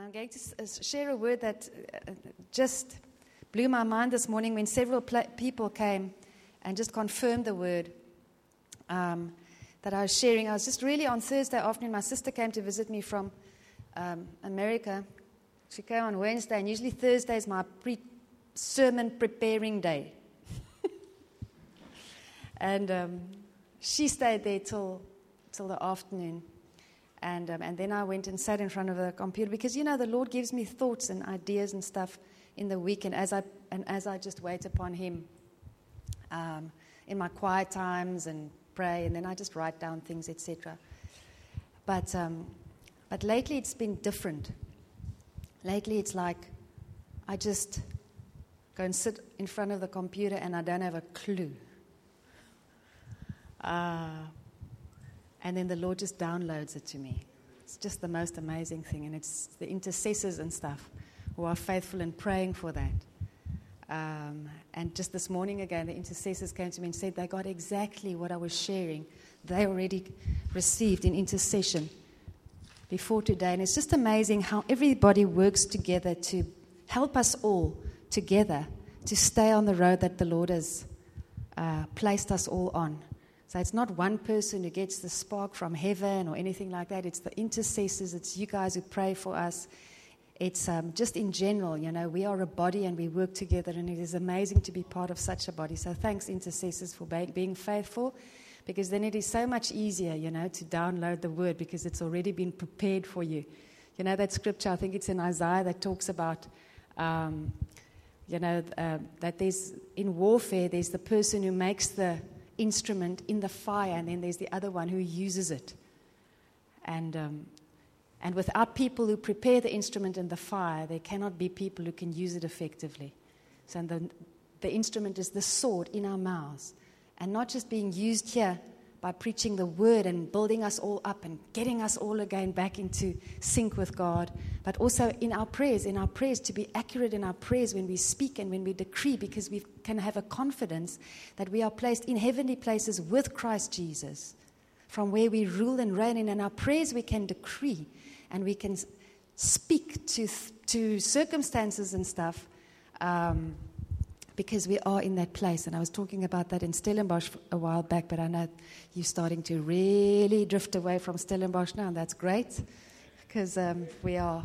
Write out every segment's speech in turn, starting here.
I'm going to share a word that just blew my mind this morning when several people came and just confirmed the word that I was sharing. I was just really on Thursday afternoon. My sister came to visit me from America. She came on Wednesday, and usually Thursday is my sermon preparing day. And she stayed there till the afternoon. And then I went and sat in front of the computer because, you know, the Lord gives me thoughts and ideas and stuff in the week. And as I just wait upon Him in my quiet times and pray, and then I just write down things, etc. But lately it's been different. Lately it's like I just go and sit in front of the computer and I don't have a clue. And then the Lord just downloads it to me. It's just the most amazing thing. And it's the intercessors and stuff who are faithful in praying for that. And just this morning again, the intercessors came to me and said they got exactly what I was sharing. They already received in intercession before today. And it's just amazing how everybody works together to help us all together to stay on the road that the Lord has placed us all on. So it's not one person who gets the spark from heaven or anything like that. It's the intercessors. It's you guys who pray for us. It's just in general, you know, we are a body and we work together, and it is amazing to be part of such a body. So thanks, intercessors, for being faithful, because then it is so much easier, you know, to download the word because it's already been prepared for you. You know that scripture, I think it's in Isaiah, that talks about, that there's, in warfare, there's the person who makes the instrument in the fire, and then there's the other one who uses it. And without people who prepare the instrument in the fire, there cannot be people who can use it effectively. So the instrument is the sword in our mouths, and not just being used here by preaching the word and building us all up and getting us all again back into sync with God, but also in our prayers to be accurate in our prayers when we speak and when we decree, because we can have a confidence that we are placed in heavenly places with Christ Jesus, from where we rule and reign. And in our prayers we can decree and we can speak to circumstances and stuff, because we are in that place. And I was talking about that in Stellenbosch a while back, but I know you're starting to really drift away from Stellenbosch now, and that's great, because we're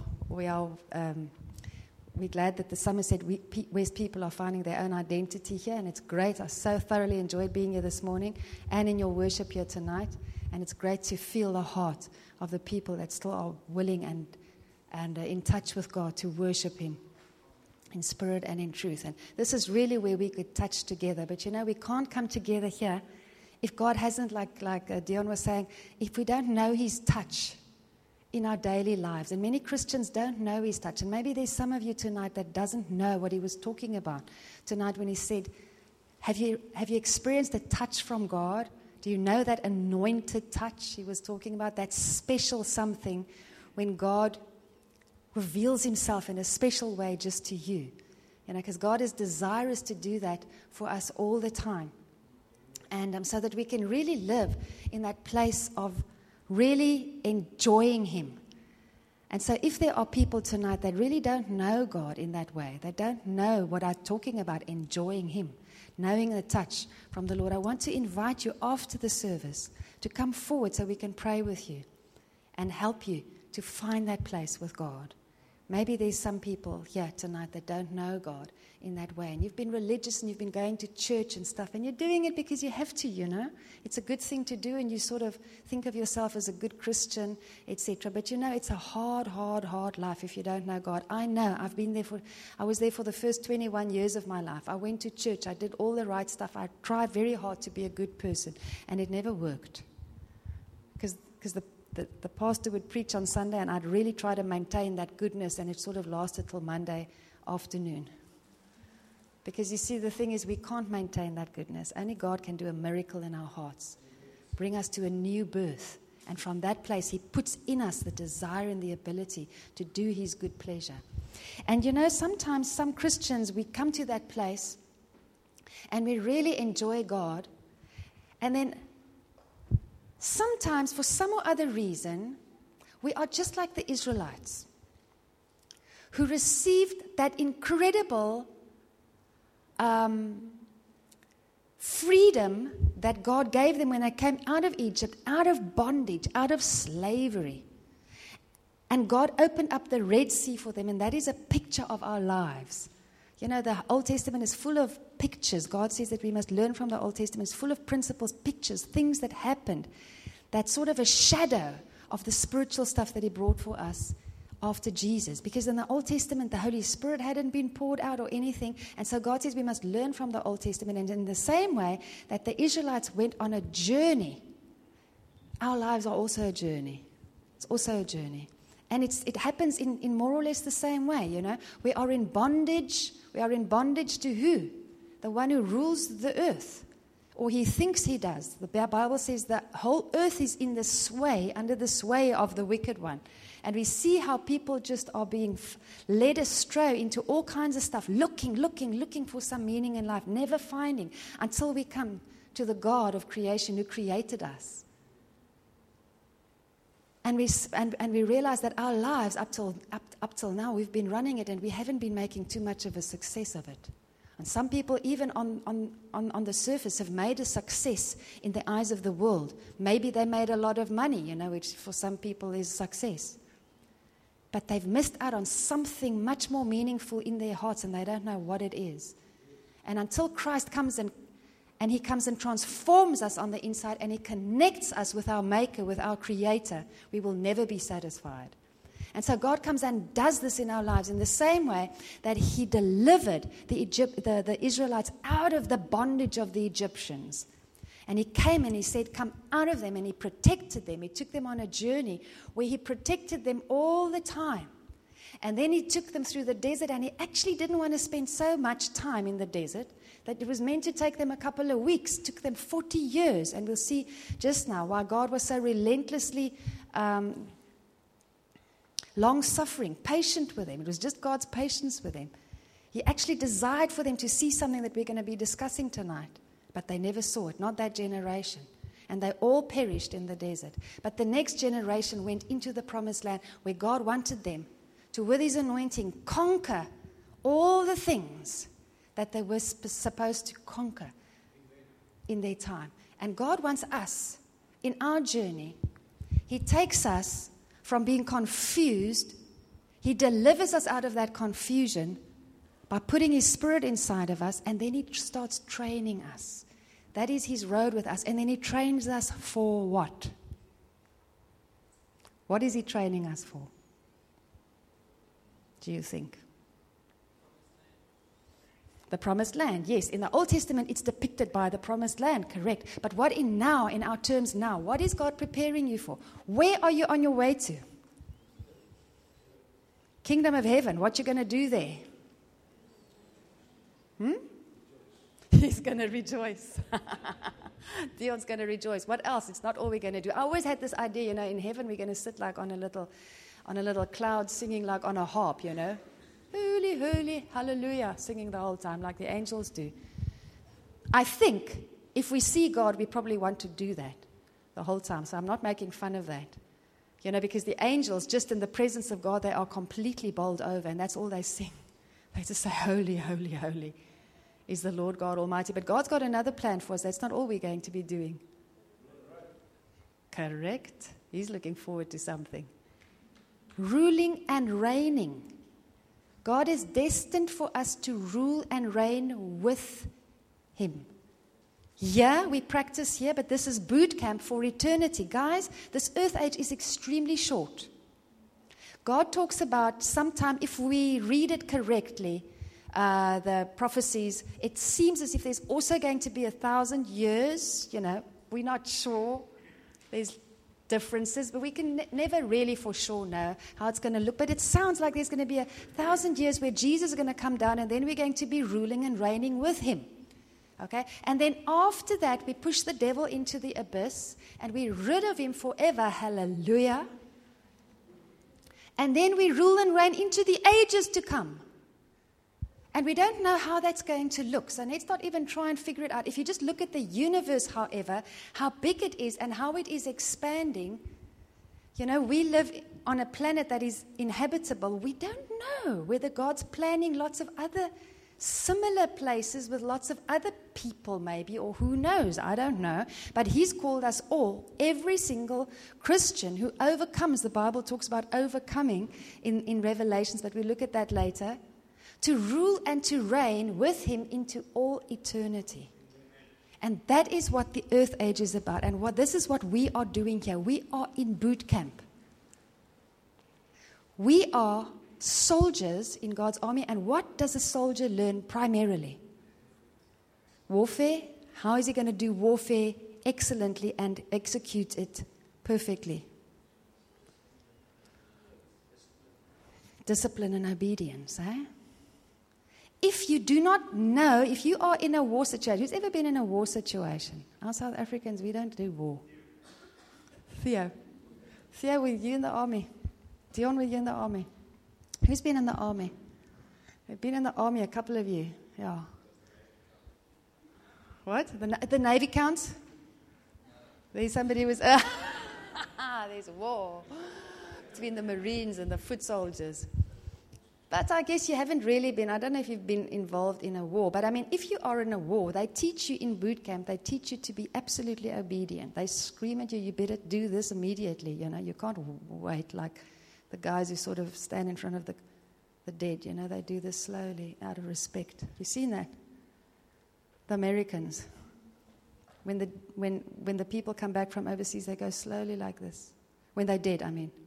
glad that the Somerset West people are finding their own identity here, and it's great. I so thoroughly enjoyed being here this morning and in your worship here tonight, and it's great to feel the heart of the people that still are willing and in touch with God to worship Him in spirit and in truth. And this is really where we could touch together. But you know, we can't come together here if God hasn't, like Dion was saying, if we don't know His touch in our daily lives. And many Christians don't know His touch. And maybe there's some of you tonight that doesn't know what He was talking about tonight when He said, have you experienced a touch from God? Do you know that anointed touch He was talking about? That special something when God reveals Himself in a special way just to you. You know, because God is desirous to do that for us all the time. And so that we can really live in that place of really enjoying Him. And so if there are people tonight that really don't know God in that way, they don't know what I'm talking about, enjoying Him, knowing the touch from the Lord, I want to invite you after the service to come forward so we can pray with you and help you to find that place with God. Maybe there's some people here tonight that don't know God in that way. And you've been religious and you've been going to church and stuff. And you're doing it because you have to, you know. It's a good thing to do, and you sort of think of yourself as a good Christian, etc. But you know, it's a hard life if you don't know God. I know. I was there for the first 21 years of my life. I went to church. I did all the right stuff. I tried very hard to be a good person. And it never worked. Because the pastor would preach on Sunday, and I'd really try to maintain that goodness, and it sort of lasted till Monday afternoon. Because you see, the thing is, we can't maintain that goodness. Only God can do a miracle in our hearts, bring us to a new birth. And from that place, He puts in us the desire and the ability to do His good pleasure. And you know, sometimes some Christians, we come to that place and we really enjoy God, and then sometimes, for some or other reason, we are just like the Israelites. who received that incredible freedom that God gave them when they came out of Egypt, out of bondage, out of slavery. And God opened up the Red Sea for them, and that is a picture of our lives. You know, the Old Testament is full of pictures. God says that we must learn from the Old Testament. It's full of principles, pictures, things that happened. That's sort of a shadow of the spiritual stuff that He brought for us after Jesus. Because in the Old Testament, the Holy Spirit hadn't been poured out or anything. And so God says we must learn from the Old Testament. And in the same way that the Israelites went on a journey, our lives are also a journey. It's also a journey. And it happens in more or less the same way, you know. We are in bondage. We are in bondage to who? The one who rules the earth. Or he thinks he does. The Bible says the whole earth is in the sway, under the sway of the wicked one. And we see how people just are being led astray into all kinds of stuff, looking for some meaning in life, never finding, until we come to the God of creation who created us. And we realize that our lives up till now, we've been running it and we haven't been making too much of a success of it. And some people, even on the surface, have made a success in the eyes of the world. Maybe they made a lot of money, you know, which for some people is success. But they've missed out on something much more meaningful in their hearts, and they don't know what it is. And until Christ comes and He comes and transforms us on the inside, and He connects us with our Maker, with our Creator, we will never be satisfied. And so God comes and does this in our lives in the same way that He delivered the Israelites out of the bondage of the Egyptians. And He came and He said, come out of them, and He protected them. He took them on a journey where He protected them all the time. And then He took them through the desert, and He actually didn't want to spend so much time in the desert that it was meant to take them a couple of weeks. It took them 40 years. And we'll see just now why God was so relentlessly long-suffering, patient with them. It was just God's patience with them. He actually desired for them to see something that we're going to be discussing tonight. But they never saw it, not that generation. And they all perished in the desert. But the next generation went into the promised land where God wanted them to, with His anointing, conquer all the things that they were supposed to conquer in their time. And God wants us, in our journey, He takes us from being confused. He delivers us out of that confusion by putting His Spirit inside of us, and then He starts training us. That is His road with us. And then He trains us for what? What is He training us for? Do you think? The promised land, yes. In the Old Testament, it's depicted by the promised land, correct. But what in our terms now, what is God preparing you for? Where are you on your way to? Kingdom of heaven, what you going to do there? He's going to rejoice. Dion's going to rejoice. What else? It's not all we're going to do. I always had this idea, you know, in heaven we're going to sit like on a little cloud singing like on a harp, you know. Holy, holy, hallelujah, singing the whole time like the angels do. I think if we see God, we probably want to do that the whole time. So I'm not making fun of that. You know, because the angels, just in the presence of God, they are completely bowled over, and that's all they sing. They just say, holy, holy, holy is the Lord God Almighty. But God's got another plan for us. That's not all we're going to be doing. Correct? He's looking forward to something. Ruling and reigning. God is destined for us to rule and reign with Him. Yeah, we practice here, but this is boot camp for eternity. Guys, this earth age is extremely short. God talks about sometime, if we read it correctly, the prophecies, it seems as if there's also going to be 1,000 years. You know, we're not sure. There's differences, but we can never really for sure know how it's going to look. But it sounds like there's going to be 1,000 years where Jesus is going to come down, and then we're going to be ruling and reigning with Him. Okay? And then after that, we push the devil into the abyss, and we're rid of him forever. Hallelujah. And then we rule and reign into the ages to come. And we don't know how that's going to look. So let's not even try and figure it out. If you just look at the universe, however, how big it is and how it is expanding, you know, we live on a planet that is inhabitable, we don't know whether God's planning lots of other similar places with lots of other people maybe, or who knows, I don't know. But He's called us all, every single Christian who overcomes, the Bible talks about overcoming in Revelations, but we'll look at that later, to rule and to reign with Him into all eternity. And that is what the earth age is about. And this is what we are doing here. We are in boot camp. We are soldiers in God's army. And what does a soldier learn primarily? Warfare. How is he going to do warfare excellently and execute it perfectly? Discipline and obedience, eh? If you do not know, if you are in a war situation, who's ever been in a war situation? Our South Africans, we don't do war. Theo, were you in the army? Dion, were you in the army? Who's been in the army? We've been in the army, a couple of you. Yeah. What? The Navy counts? There's somebody who was... there's a war between the Marines and the foot soldiers. But I guess you haven't really been, I don't know if you've been involved in a war, but I mean, if you are in a war, they teach you in boot camp, they teach you to be absolutely obedient. They scream at you, you better do this immediately, you can't wait like the guys who sort of stand in front of the dead, they do this slowly out of respect. You've seen that? The Americans, when the people come back from overseas, they go slowly like this. When they're dead, I mean.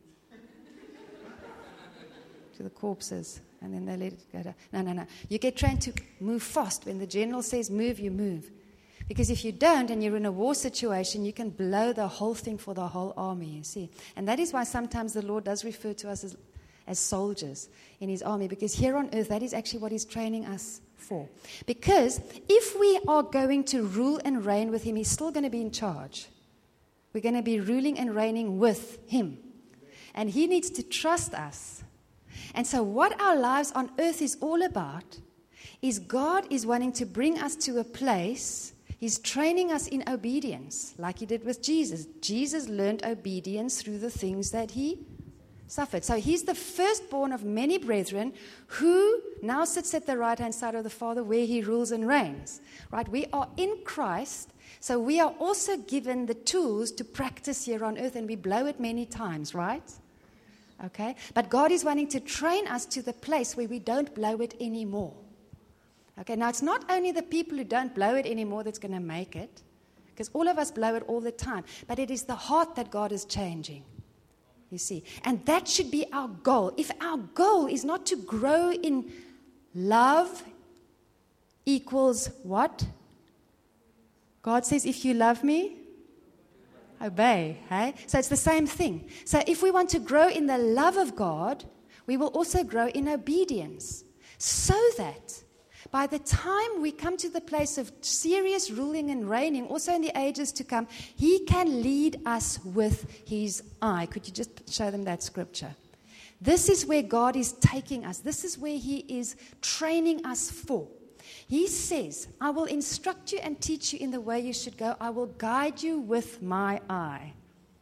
To the corpses, and then they let it go down. No. You get trained to move fast. When the general says move, you move. Because if you don't and you're in a war situation, you can blow the whole thing for the whole army, you see. And that is why sometimes the Lord does refer to us as soldiers in His army, because here on earth, that is actually what He's training us for. Because if we are going to rule and reign with Him, He's still going to be in charge. We're going to be ruling and reigning with Him. And He needs to trust us. And so what our lives on earth is all about is God is wanting to bring us to a place. He's training us in obedience, like He did with Jesus. Jesus learned obedience through the things that He suffered. So He's the firstborn of many brethren who now sits at the right-hand side of the Father where He rules and reigns. Right? We are in Christ, so we are also given the tools to practice here on earth, and we blow it many times, right? Okay? But God is wanting to train us to the place where we don't blow it anymore. Okay, now it's not only the people who don't blow it anymore that's going to make it, because all of us blow it all the time, but it is the heart that God is changing, you see. And that should be our goal. If our goal is not to grow in love equals what? God says, if you love me, obey, hey? So it's the same thing. So if we want to grow in the love of God, we will also grow in obedience, so that by the time we come to the place of serious ruling and reigning, also in the ages to come, He can lead us with His eye. Could you just show them that scripture? This is where God is taking us. This is where He is training us for. He says, I will instruct you and teach you in the way you should go. I will guide you with my eye.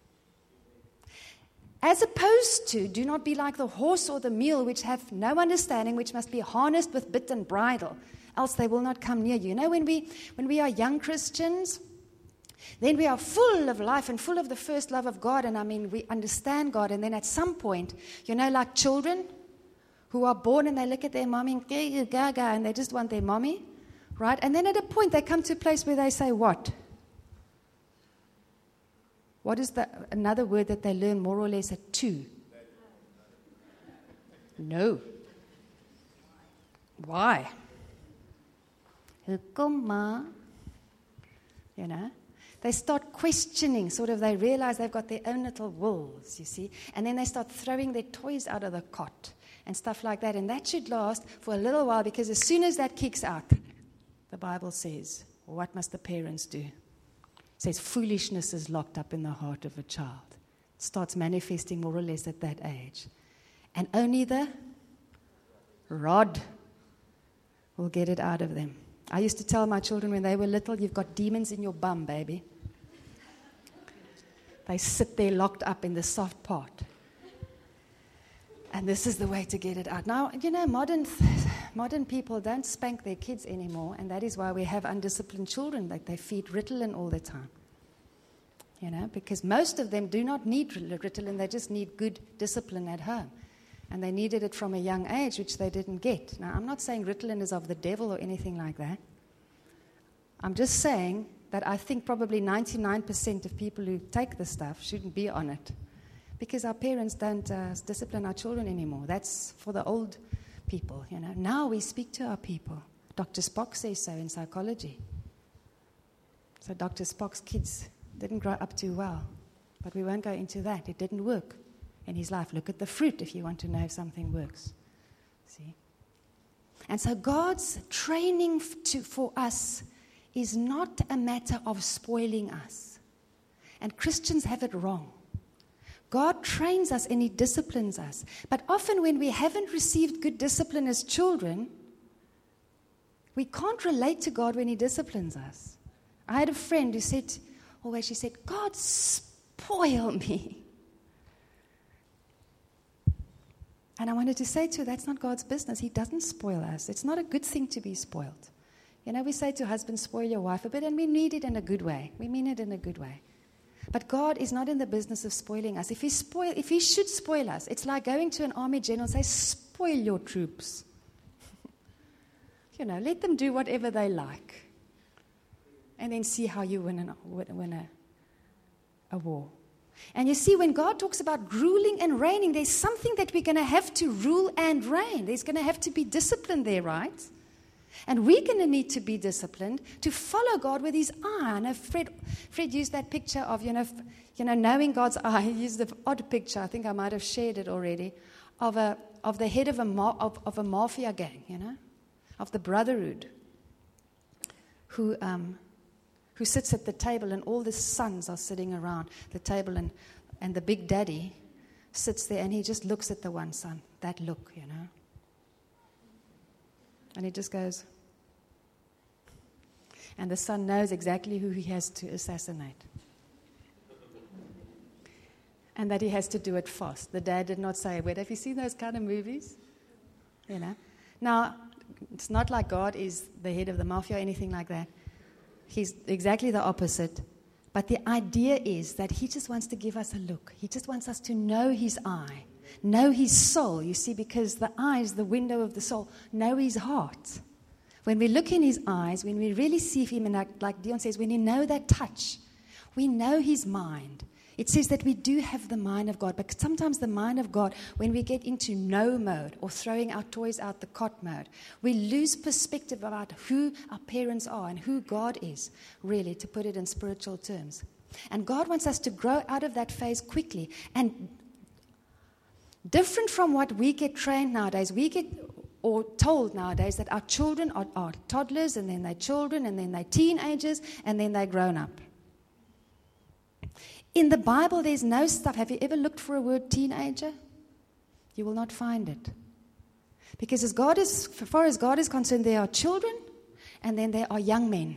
As opposed to, do not be like the horse or the mule, which have no understanding, which must be harnessed with bit and bridle, else they will not come near you. When we are young Christians, then we are full of life and full of the first love of God. And I mean, we understand God. And then at some point, like children who are born and they look at their mommy and they just want their mommy, right? And then at a point they come to a place where they say, what? What is another word that they learn more or less at 2? No. Why? Hoekom ma? They start questioning, they realize they've got their own little wolves, you see. And then they start throwing their toys out of the cot and stuff like that. And that should last for a little while, because as soon as that kicks out, the Bible says, what must the parents do? It says foolishness is locked up in the heart of a child. It starts manifesting more or less at that age. And only the rod will get it out of them. I used to tell my children when they were little, you've got demons in your bum, baby. They sit there locked up in the soft part. And this is the way to get it out. Now, modern people don't spank their kids anymore, and that is why we have undisciplined children that they feed Ritalin all the time. Because most of them do not need Ritalin, they just need good discipline at home. And they needed it from a young age, which they didn't get. Now, I'm not saying Ritalin is of the devil or anything like that. I'm just saying that I think probably 99% of people who take the stuff shouldn't be on it. Because our parents don't discipline our children anymore. That's for the old people, Now we speak to our people. Dr. Spock says so in psychology. So Dr. Spock's kids didn't grow up too well. But we won't go into that. It didn't work in his life. Look at the fruit if you want to know if something works. See? And so God's training for us is not a matter of spoiling us. And Christians have it wrong. God trains us and He disciplines us. But often when we haven't received good discipline as children, we can't relate to God when He disciplines us. I had a friend who said, she said, God, spoil me. And I wanted to say to her, that's not God's business. He doesn't spoil us. It's not a good thing to be spoiled. We say to husbands, spoil your wife a bit, and we need it in a good way. We mean it in a good way. But God is not in the business of spoiling us. If He should spoil us, it's like going to an army general and say, spoil your troops. Let them do whatever they like. And then see how you win a war. And you see, when God talks about ruling and reigning, there's something that we're going to have to rule and reign. There's going to have to be discipline there, right? And we're going to need to be disciplined to follow God with His eye. I know Fred used that picture of, knowing God's eye. He used the odd picture, I think I might have shared it already, of the head of a mafia gang, of the brotherhood, who sits at the table, and all the sons are sitting around the table, and the big daddy sits there, and he just looks at the one son, that look, And he just goes, and the son knows exactly who he has to assassinate. And that he has to do it fast. The dad did not say, wait, have you seen those kind of movies? Now, it's not like God is the head of the mafia or anything like that. He's exactly the opposite. But the idea is that He just wants to give us a look. He just wants us to know His eye. Know His soul, you see, because the eye is the window of the soul. Know His heart. When we look in His eyes, when we really see Him, and like Dion says, when you know that touch, we know His mind. It says that we do have the mind of God, but sometimes the mind of God, when we get into no mode or throwing our toys out the cot mode, we lose perspective about who our parents are and who God is, really, to put it in spiritual terms. And God wants us to grow out of that phase quickly. And different from what we get trained nowadays, we get or told nowadays that our children are toddlers, and then they're children, and then they're teenagers, and then they're grown up. In the Bible, there's no stuff. Have you ever looked for a word teenager? You will not find it. Because as far as God is concerned, there are children, and then there are young men.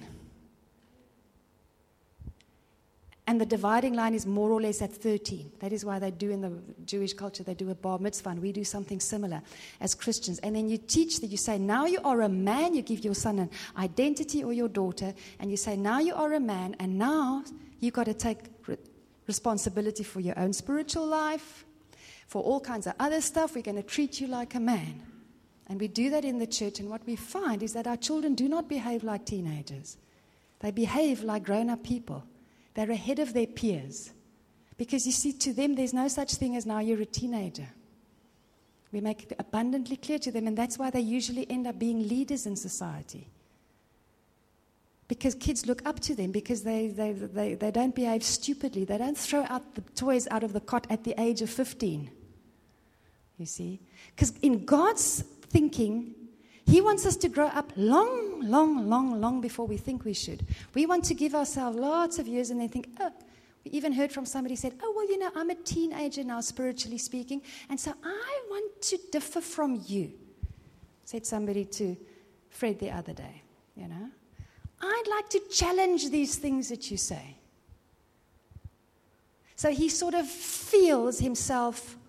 And the dividing line is more or less at 13. That is why they do in the Jewish culture, they do a bar mitzvah, and we do something similar as Christians. And then you teach that, you say, now you are a man, you give your son an identity or your daughter, and you say, now you are a man, and now you've got to take responsibility for your own spiritual life, for all kinds of other stuff. We're going to treat you like a man. And we do that in the church, and what we find is that our children do not behave like teenagers. They behave like grown-up people. They're ahead of their peers. Because you see, to them, there's no such thing as now you're a teenager. We make it abundantly clear to them, and that's why they usually end up being leaders in society. Because kids look up to them, because they don't behave stupidly. They don't throw out the toys out of the cot at the age of 15. You see? Because in God's thinking, He wants us to grow up long before we think we should. We want to give ourselves lots of years and then think, we even heard from somebody who said, I'm a teenager now, spiritually speaking, and so I want to differ from you, said somebody to Fred the other day, I'd like to challenge these things that you say. So he sort of feels himself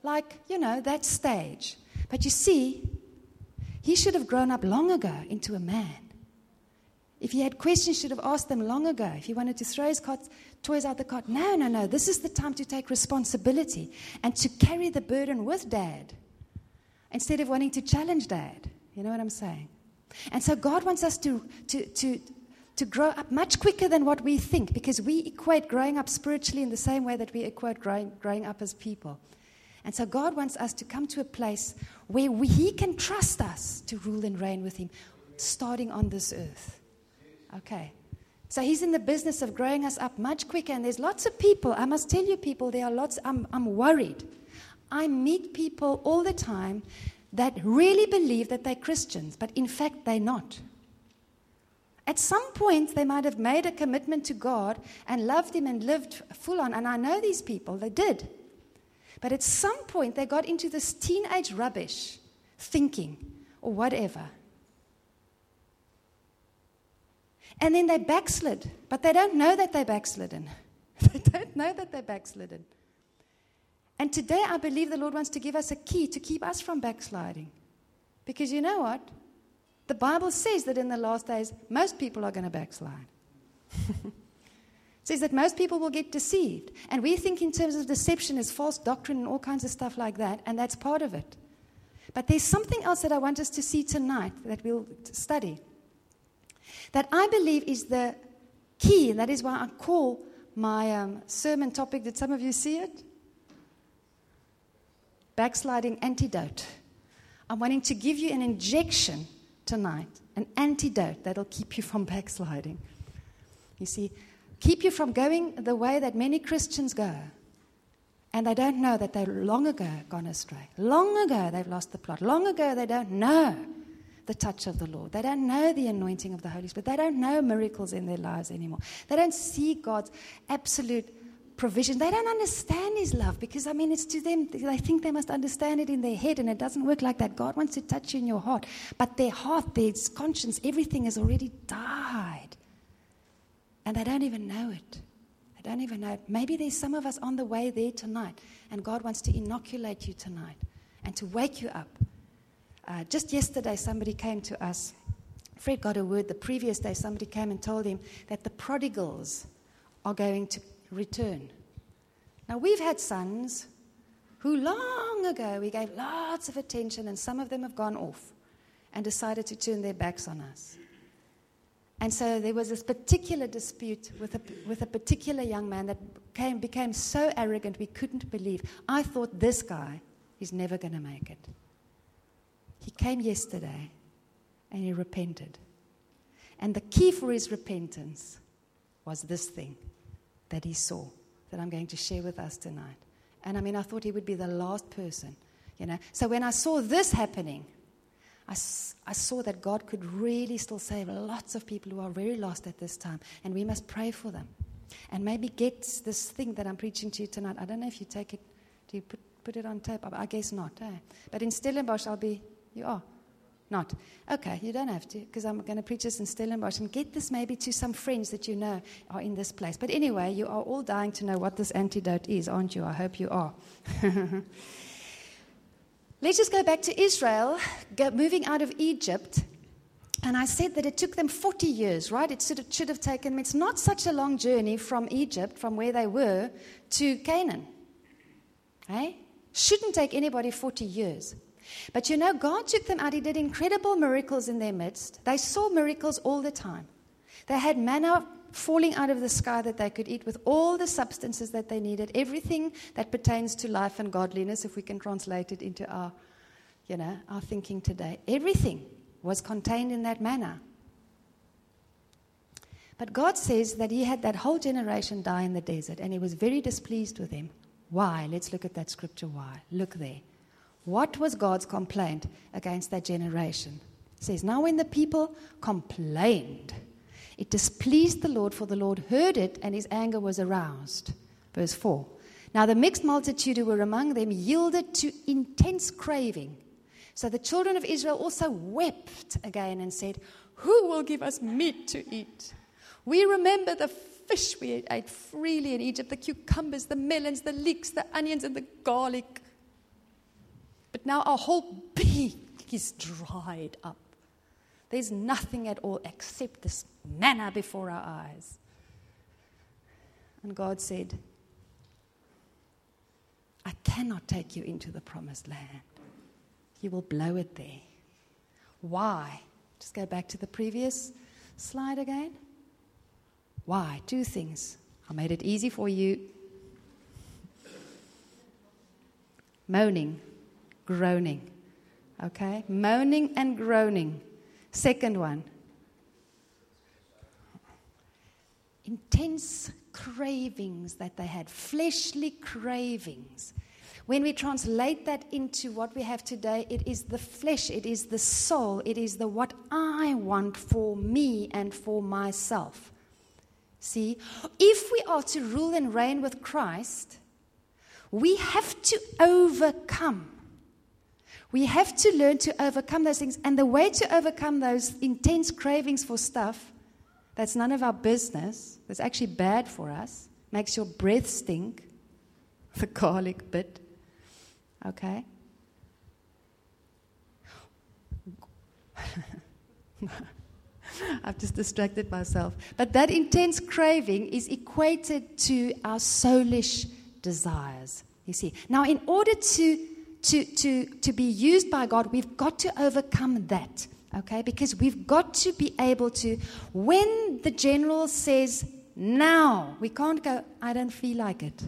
like, that stage. But you see, he should have grown up long ago into a man. If he had questions, he should have asked them long ago. If he wanted to throw his toys out the cart, no. This is the time to take responsibility and to carry the burden with Dad instead of wanting to challenge Dad. You know what I'm saying? And so God wants us to grow up much quicker than what we think, because we equate growing up spiritually in the same way that we equate growing up as people. And so God wants us to come to a place where He can trust us to rule and reign with Him, starting on this earth. Okay. So He's in the business of growing us up much quicker. And there's lots of people, I must tell you people, there are lots, I'm worried. I meet people all the time that really believe that they're Christians, but in fact they're not. At some point, they might have made a commitment to God and loved Him and lived full on. And I know these people, they did. But at some point, they got into this teenage rubbish thinking or whatever. And then they backslid, but they don't know that they're backslidden. They don't know that they're backslidden. And today, I believe the Lord wants to give us a key to keep us from backsliding. Because you know what? The Bible says that in the last days, most people are going to backslide. It says that most people will get deceived. And we think in terms of deception as false doctrine and all kinds of stuff like that, and that's part of it. But there's something else that I want us to see tonight that we'll study, that I believe is the key, and that is why I call my sermon topic, did some of you see it? Backsliding Antidote. I'm wanting to give you an injection tonight, an antidote that'll keep you from backsliding. You see, keep you from going the way that many Christians go. And they don't know that they've long ago gone astray. Long ago they've lost the plot. Long ago they don't know the touch of the Lord. They don't know the anointing of the Holy Spirit. They don't know miracles in their lives anymore. They don't see God's absolute provision. They don't understand His love, because, it's to them, they think they must understand it in their head, and it doesn't work like that. God wants to touch you in your heart. But their heart, their conscience, everything has already died. And they don't even know it. They don't even know it. Maybe there's some of us on the way there tonight, and God wants to inoculate you tonight and to wake you up. Just yesterday, somebody came to us. Fred got a word the previous day. Somebody came and told him that the prodigals are going to return. Now, we've had sons who long ago we gave lots of attention, and some of them have gone off and decided to turn their backs on us. And so there was this particular dispute with a particular young man that became so arrogant we couldn't believe. I thought, this guy is never going to make it. He came yesterday and he repented. And the key for his repentance was this thing that he saw, that I'm going to share with us tonight. And I thought he would be the last person, So when I saw this happening, I saw that God could really still save lots of people who are very lost at this time. And we must pray for them. And maybe get this thing that I'm preaching to you tonight. I don't know if you take it, do you put it on tape? I guess not. But in Stellenbosch, you are. Not. Okay, you don't have to, because I'm going to preach this in Stellenbosch and get this maybe to some friends that you know are in this place. But anyway, you are all dying to know what this antidote is, aren't you? I hope you are. Let's just go back to Israel, moving out of Egypt. And I said that it took them 40 years, right? It should have taken them. It's not such a long journey from Egypt, from where they were, to Canaan. Shouldn't take anybody 40 years. But God took them out. He did incredible miracles in their midst. They saw miracles all the time. They had manna falling out of the sky that they could eat, with all the substances that they needed, everything that pertains to life and godliness, if we can translate it into our thinking today. Everything was contained in that manna. But God says that He had that whole generation die in the desert, and He was very displeased with them. Why? Let's look at that scripture. Why? Look there. What was God's complaint against that generation? It says, now when the people complained, it displeased the Lord, for the Lord heard it, and His anger was aroused. Verse 4. Now the mixed multitude who were among them yielded to intense craving. So the children of Israel also wept again and said, who will give us meat to eat? We remember the fish we ate freely in Egypt, the cucumbers, the melons, the leeks, the onions, and the garlic. But now our whole being is dried up. There's nothing at all except this manna before our eyes. And God said, I cannot take you into the promised land. You will blow it there. Why? Just go back to the previous slide again. Why? 2 things. I made it easy for you. Moaning, groaning. Okay? Moaning and groaning. Second one. Intense cravings that they had. Fleshly cravings. When we translate that into what we have today, it is the flesh, it is the soul, it is the what I want for me and for myself. See, if we are to rule and reign with Christ, we have to overcome. We have to learn to overcome those things. And the way to overcome those intense cravings for stuff that's none of our business, that's actually bad for us, makes your breath stink, the garlic bit, okay? I've just distracted myself. But that intense craving is equated to our soulish desires, you see. Now, in order to be used by God, we've got to overcome that, okay? Because we've got to be able to, when the general says, now, we can't go, I don't feel like it.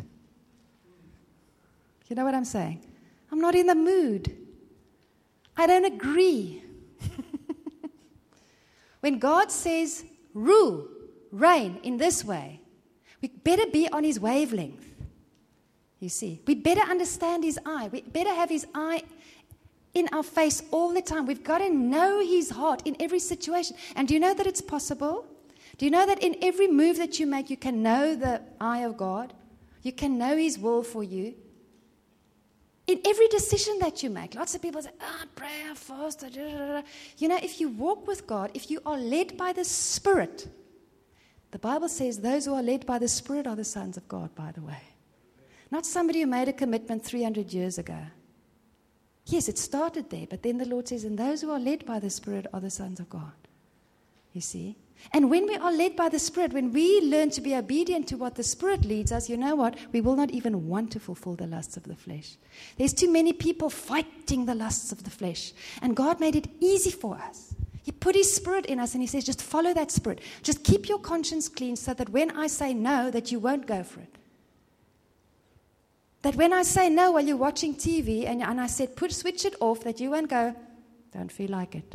You know what I'm saying? I'm not in the mood. I don't agree. When God says, rule, reign in this way, we better be on his wavelength. You see, we better understand his eye. We better have his eye in our face all the time. We've got to know his heart in every situation. And do you know that it's possible? Do you know that in every move that you make, you can know the eye of God? You can know his will for you. In every decision that you make, lots of people say, prayer, fast, da, da, da. You know, if you walk with God, if you are led by the Spirit, the Bible says those who are led by the Spirit are the sons of God, by the way. Not somebody who made a commitment 300 years ago. Yes, it started there, but then the Lord says, and those who are led by the Spirit are the sons of God. You see? And when we are led by the Spirit, when we learn to be obedient to what the Spirit leads us, you know what? We will not even want to fulfill the lusts of the flesh. There's too many people fighting the lusts of the flesh. And God made it easy for us. He put his Spirit in us and he says, just follow that Spirit. Just keep your conscience clean so that when I say no, that you won't go for it. That when I say no while you're watching TV and I said, switch it off, that you won't go, don't feel like it.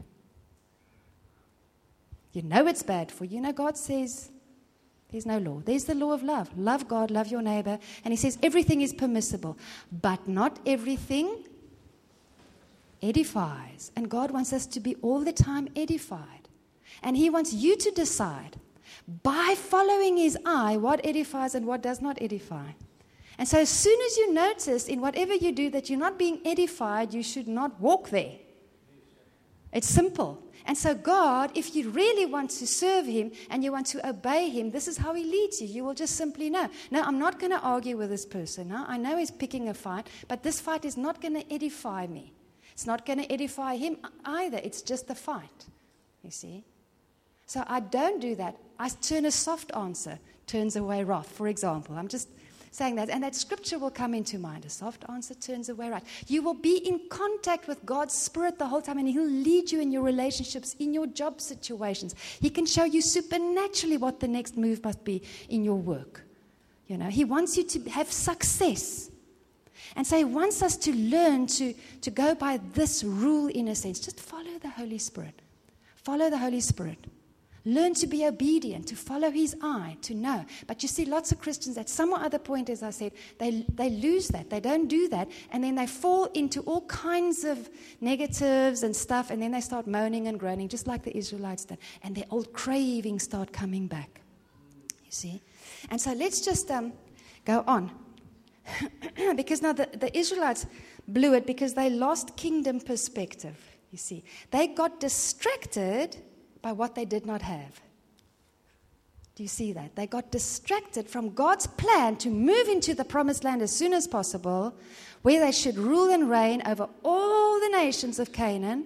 You know it's bad for you. You know, God says there's no law. There's the law of love. Love God, love your neighbor. And he says everything is permissible, but not everything edifies. And God wants us to be all the time edified. And he wants you to decide by following his eye what edifies and what does not edify. And so as soon as you notice in whatever you do that you're not being edified, you should not walk there. It's simple. And so God, if you really want to serve him and you want to obey him, this is how he leads you. You will just simply know. No, I'm not going to argue with this person. No? I know he's picking a fight, but this fight is not going to edify me. It's not going to edify him either. It's just a fight, you see. So I don't do that. I turn a soft answer, turns away wrath, for example. I'm just saying that, and that scripture will come into mind. A soft answer turns away wrath. You will be in contact with God's Spirit the whole time, and he'll lead you in your relationships, in your job situations. He can show you supernaturally what the next move must be in your work. You know, he wants you to have success. And so he wants us to learn to go by this rule in a sense. Just follow the Holy Spirit. Follow the Holy Spirit. Learn to be obedient, to follow his eye, to know. But you see lots of Christians at some or other point, as I said, they lose that. They don't do that. And then they fall into all kinds of negatives and stuff. And then they start moaning and groaning, just like the Israelites did. And their old cravings start coming back. You see? And so let's just go on. Because now the Israelites blew it because they lost kingdom perspective. You see? They got distracted by what they did not have. Do you see that? They got distracted from God's plan to move into the promised land as soon as possible, where they should rule and reign over all the nations of Canaan.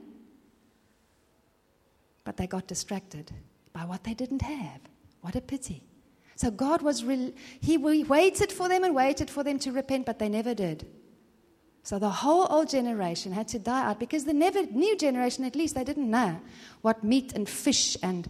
But they got distracted by what they didn't have. What a pity. So God He waited for them and waited for them to repent, but they never did. So the whole old generation had to die out because the new generation, at least, they didn't know what meat and fish and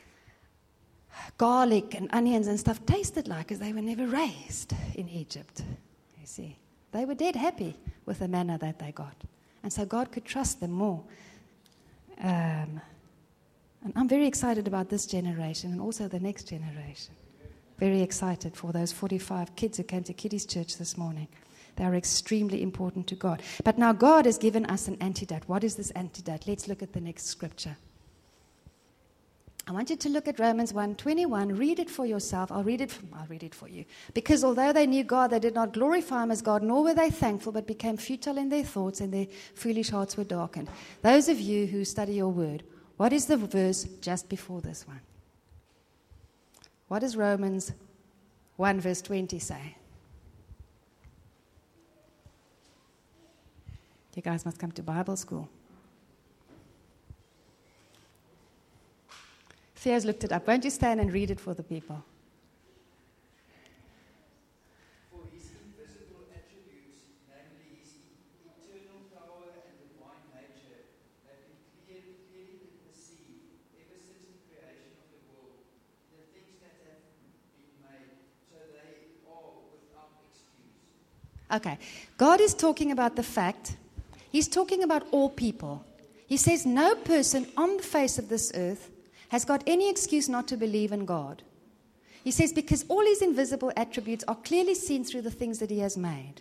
garlic and onions and stuff tasted like, because they were never raised in Egypt. You see, they were dead happy with the manna that they got. And so God could trust them more. And I'm very excited about this generation and also the next generation. Very excited for those 45 kids who came to Kiddies Church this morning. They are extremely important to God. But now God has given us an antidote. What is this antidote? Let's look at the next scripture. I want you to look at Romans 1:21. Read it for yourself. I'll read it for you. Because although they knew God, they did not glorify Him as God, nor were they thankful, but became futile in their thoughts, and their foolish hearts were darkened. Those of you who study your word, what is the verse just before this one? What does Romans 1 verse 20 say? You guys must come to Bible school. Theo's looked it up. Won't you stand and read it for the people? For His invisible attributes, namely His eternal power and divine nature, have been clearly perceived ever since the creation of the world, the things that have been made, so they are without excuse. Okay. God is talking about the fact, He's talking about all people. He says no person on the face of this earth has got any excuse not to believe in God. He says because all His invisible attributes are clearly seen through the things that He has made.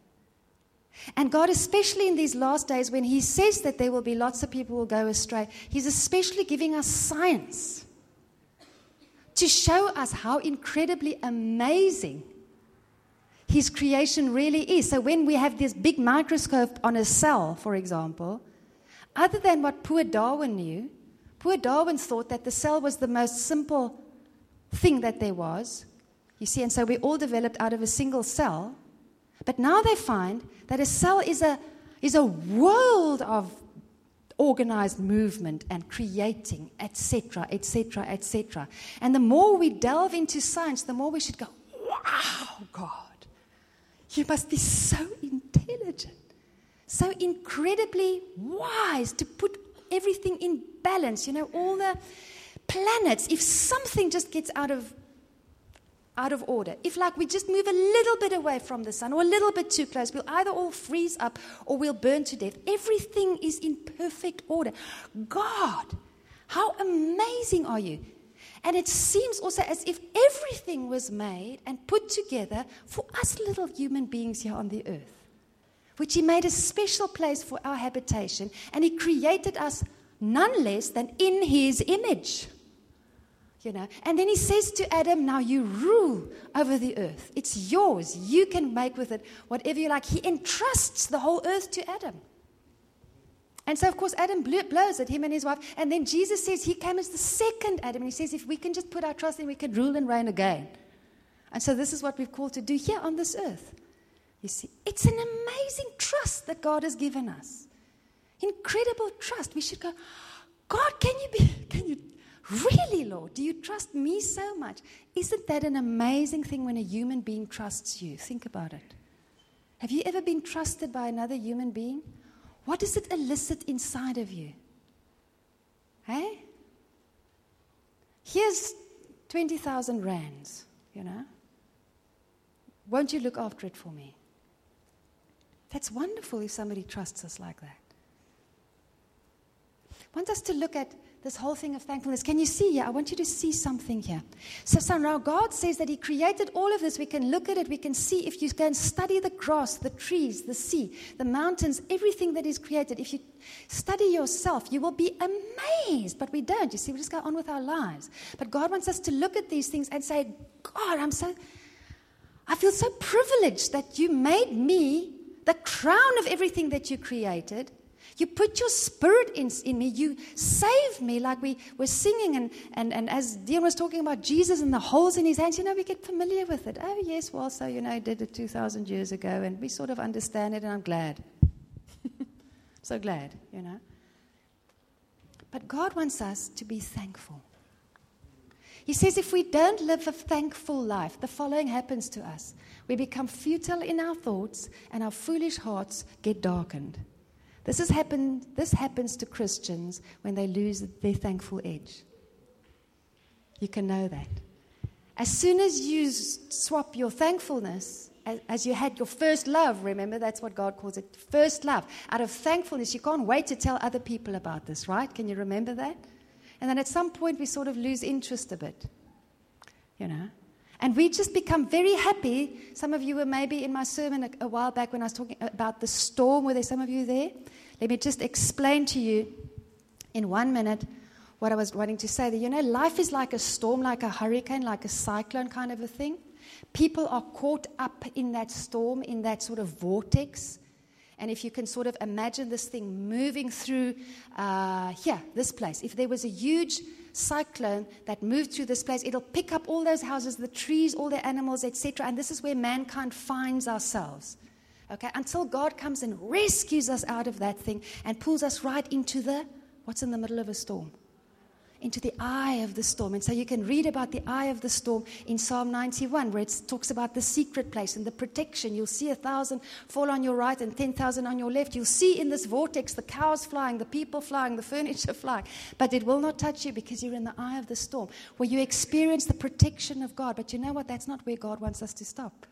And God, especially in these last days when He says that there will be lots of people who will go astray, He's especially giving us science to show us how incredibly amazing His creation really is. So when we have this big microscope on a cell, for example, other than what poor Darwin knew, poor Darwin thought that the cell was the most simple thing that there was. You see, and so we all developed out of a single cell. But now they find that a cell is a world of organized movement and creating, etc., etc., etc. And the more we delve into science, the more we should go, wow, God, you must be so intelligent, so incredibly wise to put everything in balance. You know, all the planets, if something just gets out of order, if like we just move a little bit away from the sun or a little bit too close, we'll either all freeze up or we'll burn to death. Everything is in perfect order. God, how amazing are you? And it seems also as if everything was made and put together for us little human beings here on the earth, which He made a special place for our habitation, and He created us none less than in His image. You know, and then He says to Adam, now you rule over the earth. It's yours. You can make with it whatever you like. He entrusts the whole earth to Adam. And so, of course, Adam blows at him and his wife. And then Jesus says He came as the second Adam. And He says if we can just put our trust in, we can rule and reign again. And so this is what we're called to do here on this earth. You see, it's an amazing trust that God has given us. Incredible trust. We should go, God, can you really, Lord, do you trust me so much? Isn't that an amazing thing when a human being trusts you? Think about it. Have you ever been trusted by another human being? What does it elicit inside of you? Hey? Here's 20,000 rands, you know. Won't you look after it for me? That's wonderful if somebody trusts us like that. I want us to look at this whole thing of thankfulness. Can you see here? I want you to see something here. So now God says that He created all of this. We can look at it. We can see, if you go and study the grass, the trees, the sea, the mountains, everything that is created. If you study yourself, you will be amazed. But we don't. You see, we just go on with our lives. But God wants us to look at these things and say, God, I feel so privileged that you made me the crown of everything that you created. You put your spirit in me. You saved me, like we were singing. And as Dion was talking about Jesus and the holes in his hands, we get familiar with it. Oh, yes, well, so, he did it 2,000 years ago, and we sort of understand it, and I'm glad. So glad, But God wants us to be thankful. He says if we don't live a thankful life, the following happens to us. We become futile in our thoughts, and our foolish hearts get darkened. This happens to Christians when they lose their thankful edge. You can know that. As soon as you swap your thankfulness, as you had your first love, remember that's what God calls it, first love. Out of thankfulness, you can't wait to tell other people about this, right? Can you remember that? And then at some point we sort of lose interest a bit, And we just become very happy. Some of you were maybe in my sermon a while back when I was talking about the storm. Were there some of you there? Let me just explain to you in 1 minute what I was wanting to say. That, life is like a storm, like a hurricane, like a cyclone kind of a thing. People are caught up in that storm, in that sort of vortex. And if you can sort of imagine this thing moving through this place. If there was a huge cyclone that moved through this place, it'll pick up all those houses, the trees, all the animals, etc. And this is where mankind finds ourselves. Okay, until God comes and rescues us out of that thing and pulls us right into what's in the middle of a storm? Into the eye of the storm. And so you can read about the eye of the storm in Psalm 91, where it talks about the secret place and the protection. You'll see 1,000 fall on your right and 10,000 on your left. You'll see in this vortex the cows flying, the people flying, the furniture flying. But it will not touch you because you're in the eye of the storm, where you experience the protection of God. But you know what? That's not where God wants us to stop.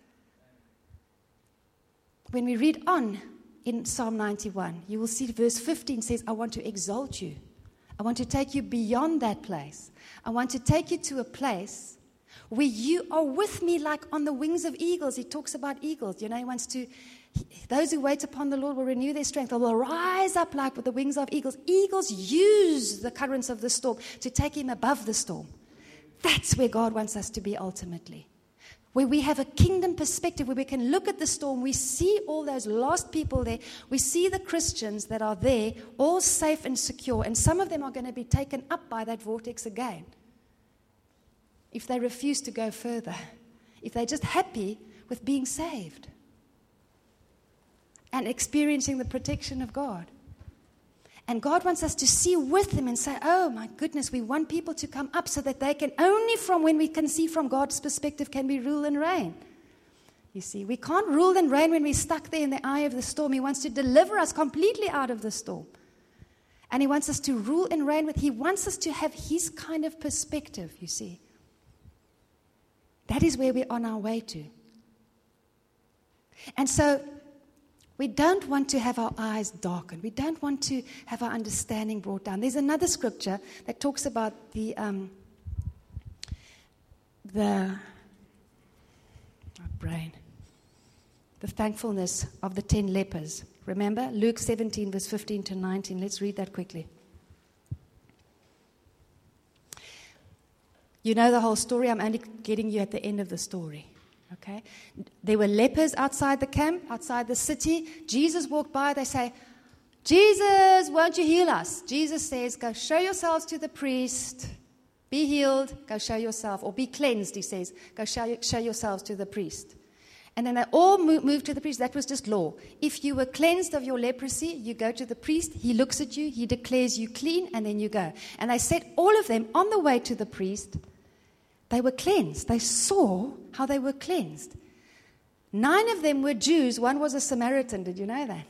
When we read on in Psalm 91, you will see verse 15 says, I want to exalt you. I want to take you beyond that place. I want to take you to a place where you are with me like on the wings of eagles. He talks about eagles. He wants to, those who wait upon the Lord will renew their strength. They will rise up like with the wings of eagles. Eagles use the currents of the storm to take him above the storm. That's where God wants us to be ultimately. Where we have a kingdom perspective, where we can look at the storm, we see all those lost people there, we see the Christians that are there, all safe and secure, and some of them are going to be taken up by that vortex again. If they refuse to go further, if they're just happy with being saved and experiencing the protection of God. And God wants us to see with Him and say, oh my goodness, we want people to come up so that they can, only from when we can see from God's perspective can we rule and reign. You see, we can't rule and reign when we're stuck there in the eye of the storm. He wants to deliver us completely out of the storm. And He wants us to rule and reign He wants us to have His kind of perspective, you see. That is where we're on our way to. And so, we don't want to have our eyes darkened. We don't want to have our understanding brought down. There's another scripture that talks about my brain, the thankfulness of the 10 lepers. Remember, Luke 17, verse 15 to 19. Let's read that quickly. You know the whole story. I'm only getting you at the end of the story. Okay, there were lepers outside the camp, outside the city. Jesus walked by. They say, Jesus, won't you heal us? Jesus says, go show yourselves to the priest. Be healed, go show yourself. Or be cleansed, He says. Go show yourselves to the priest. And then they all moved to the priest. That was just law. If you were cleansed of your leprosy, you go to the priest. He looks at you. He declares you clean, and then you go. And they said all of them on the way to the priest, they were cleansed. They saw how they were cleansed. 9 of them were Jews. 1 was a Samaritan. Did you know that?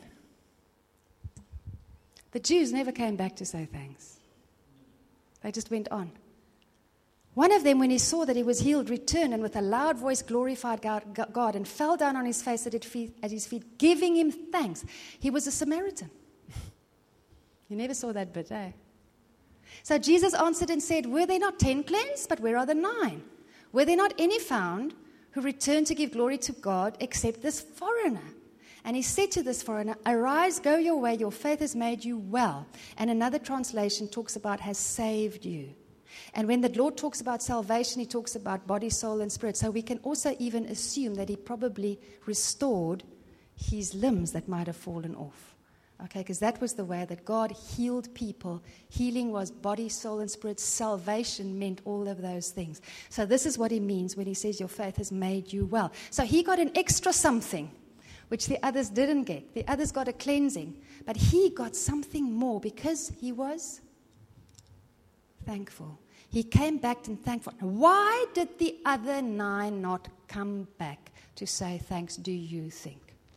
The Jews never came back to say thanks. They just went on. 1 of them, when he saw that he was healed, returned and with a loud voice glorified God and fell down on his face at his feet, giving Him thanks. He was a Samaritan. You never saw that bit, eh? So Jesus answered and said, were there not 10 cleansed? But where are the 9? Were there not any found who returned to give glory to God except this foreigner? And He said to this foreigner, arise, go your way, your faith has made you well. And another translation talks about has saved you. And when the Lord talks about salvation, He talks about body, soul, and spirit. So we can also even assume that He probably restored his limbs that might have fallen off. Okay, because that was the way that God healed people. Healing was body, soul, and spirit. Salvation meant all of those things. So this is what he means when he says your faith has made you well. So he got an extra something, which the others didn't get. The others got a cleansing, but he got something more because he was thankful. He came back and thankful. Why did the other 9 not come back to say thanks, do you think?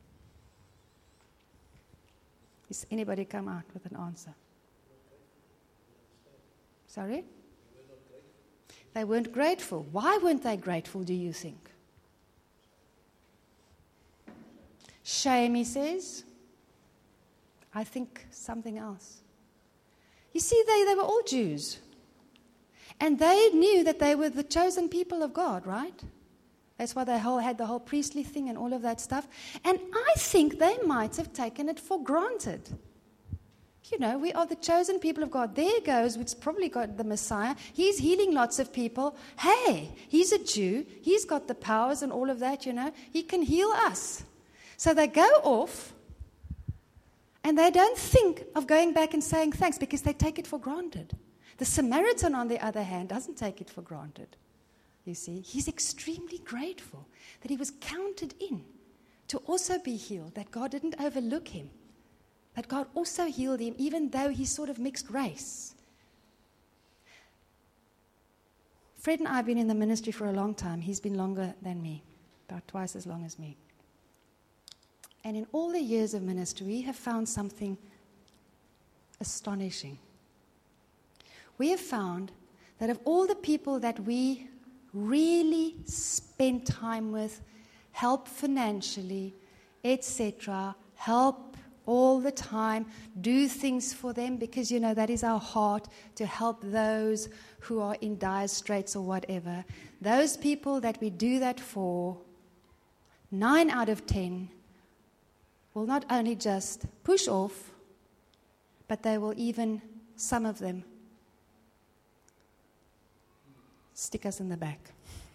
Has anybody come out with an answer? Sorry? They weren't grateful. Why weren't they grateful, do you think? Shame, he says. I think something else. You see, they were all Jews. And they knew that they were the chosen people of God, right? That's why they had the whole priestly thing and all of that stuff. And I think they might have taken it for granted. You know, we are the chosen people of God. There goes, it's probably got the Messiah. He's healing lots of people. Hey, he's a Jew. He's got the powers and all of that, you know. He can heal us. So they go off, and they don't think of going back and saying thanks because they take it for granted. The Samaritan, on the other hand, doesn't take it for granted. You see, he's extremely grateful that he was counted in to also be healed, that God didn't overlook him, that God also healed him, even though he's sort of mixed race. Fred and I have been in the ministry for a long time. He's been longer than me, about twice as long as me. And in all the years of ministry, we have found something astonishing. We have found that of all the people that we really spend time with, help financially, etc., help all the time, do things for them, because, you know, that is our heart, to help those who are in dire straits or whatever. Those people that we do that for, 9 out of 10 will not only just push off, but they will even, some of them, stick us in the back.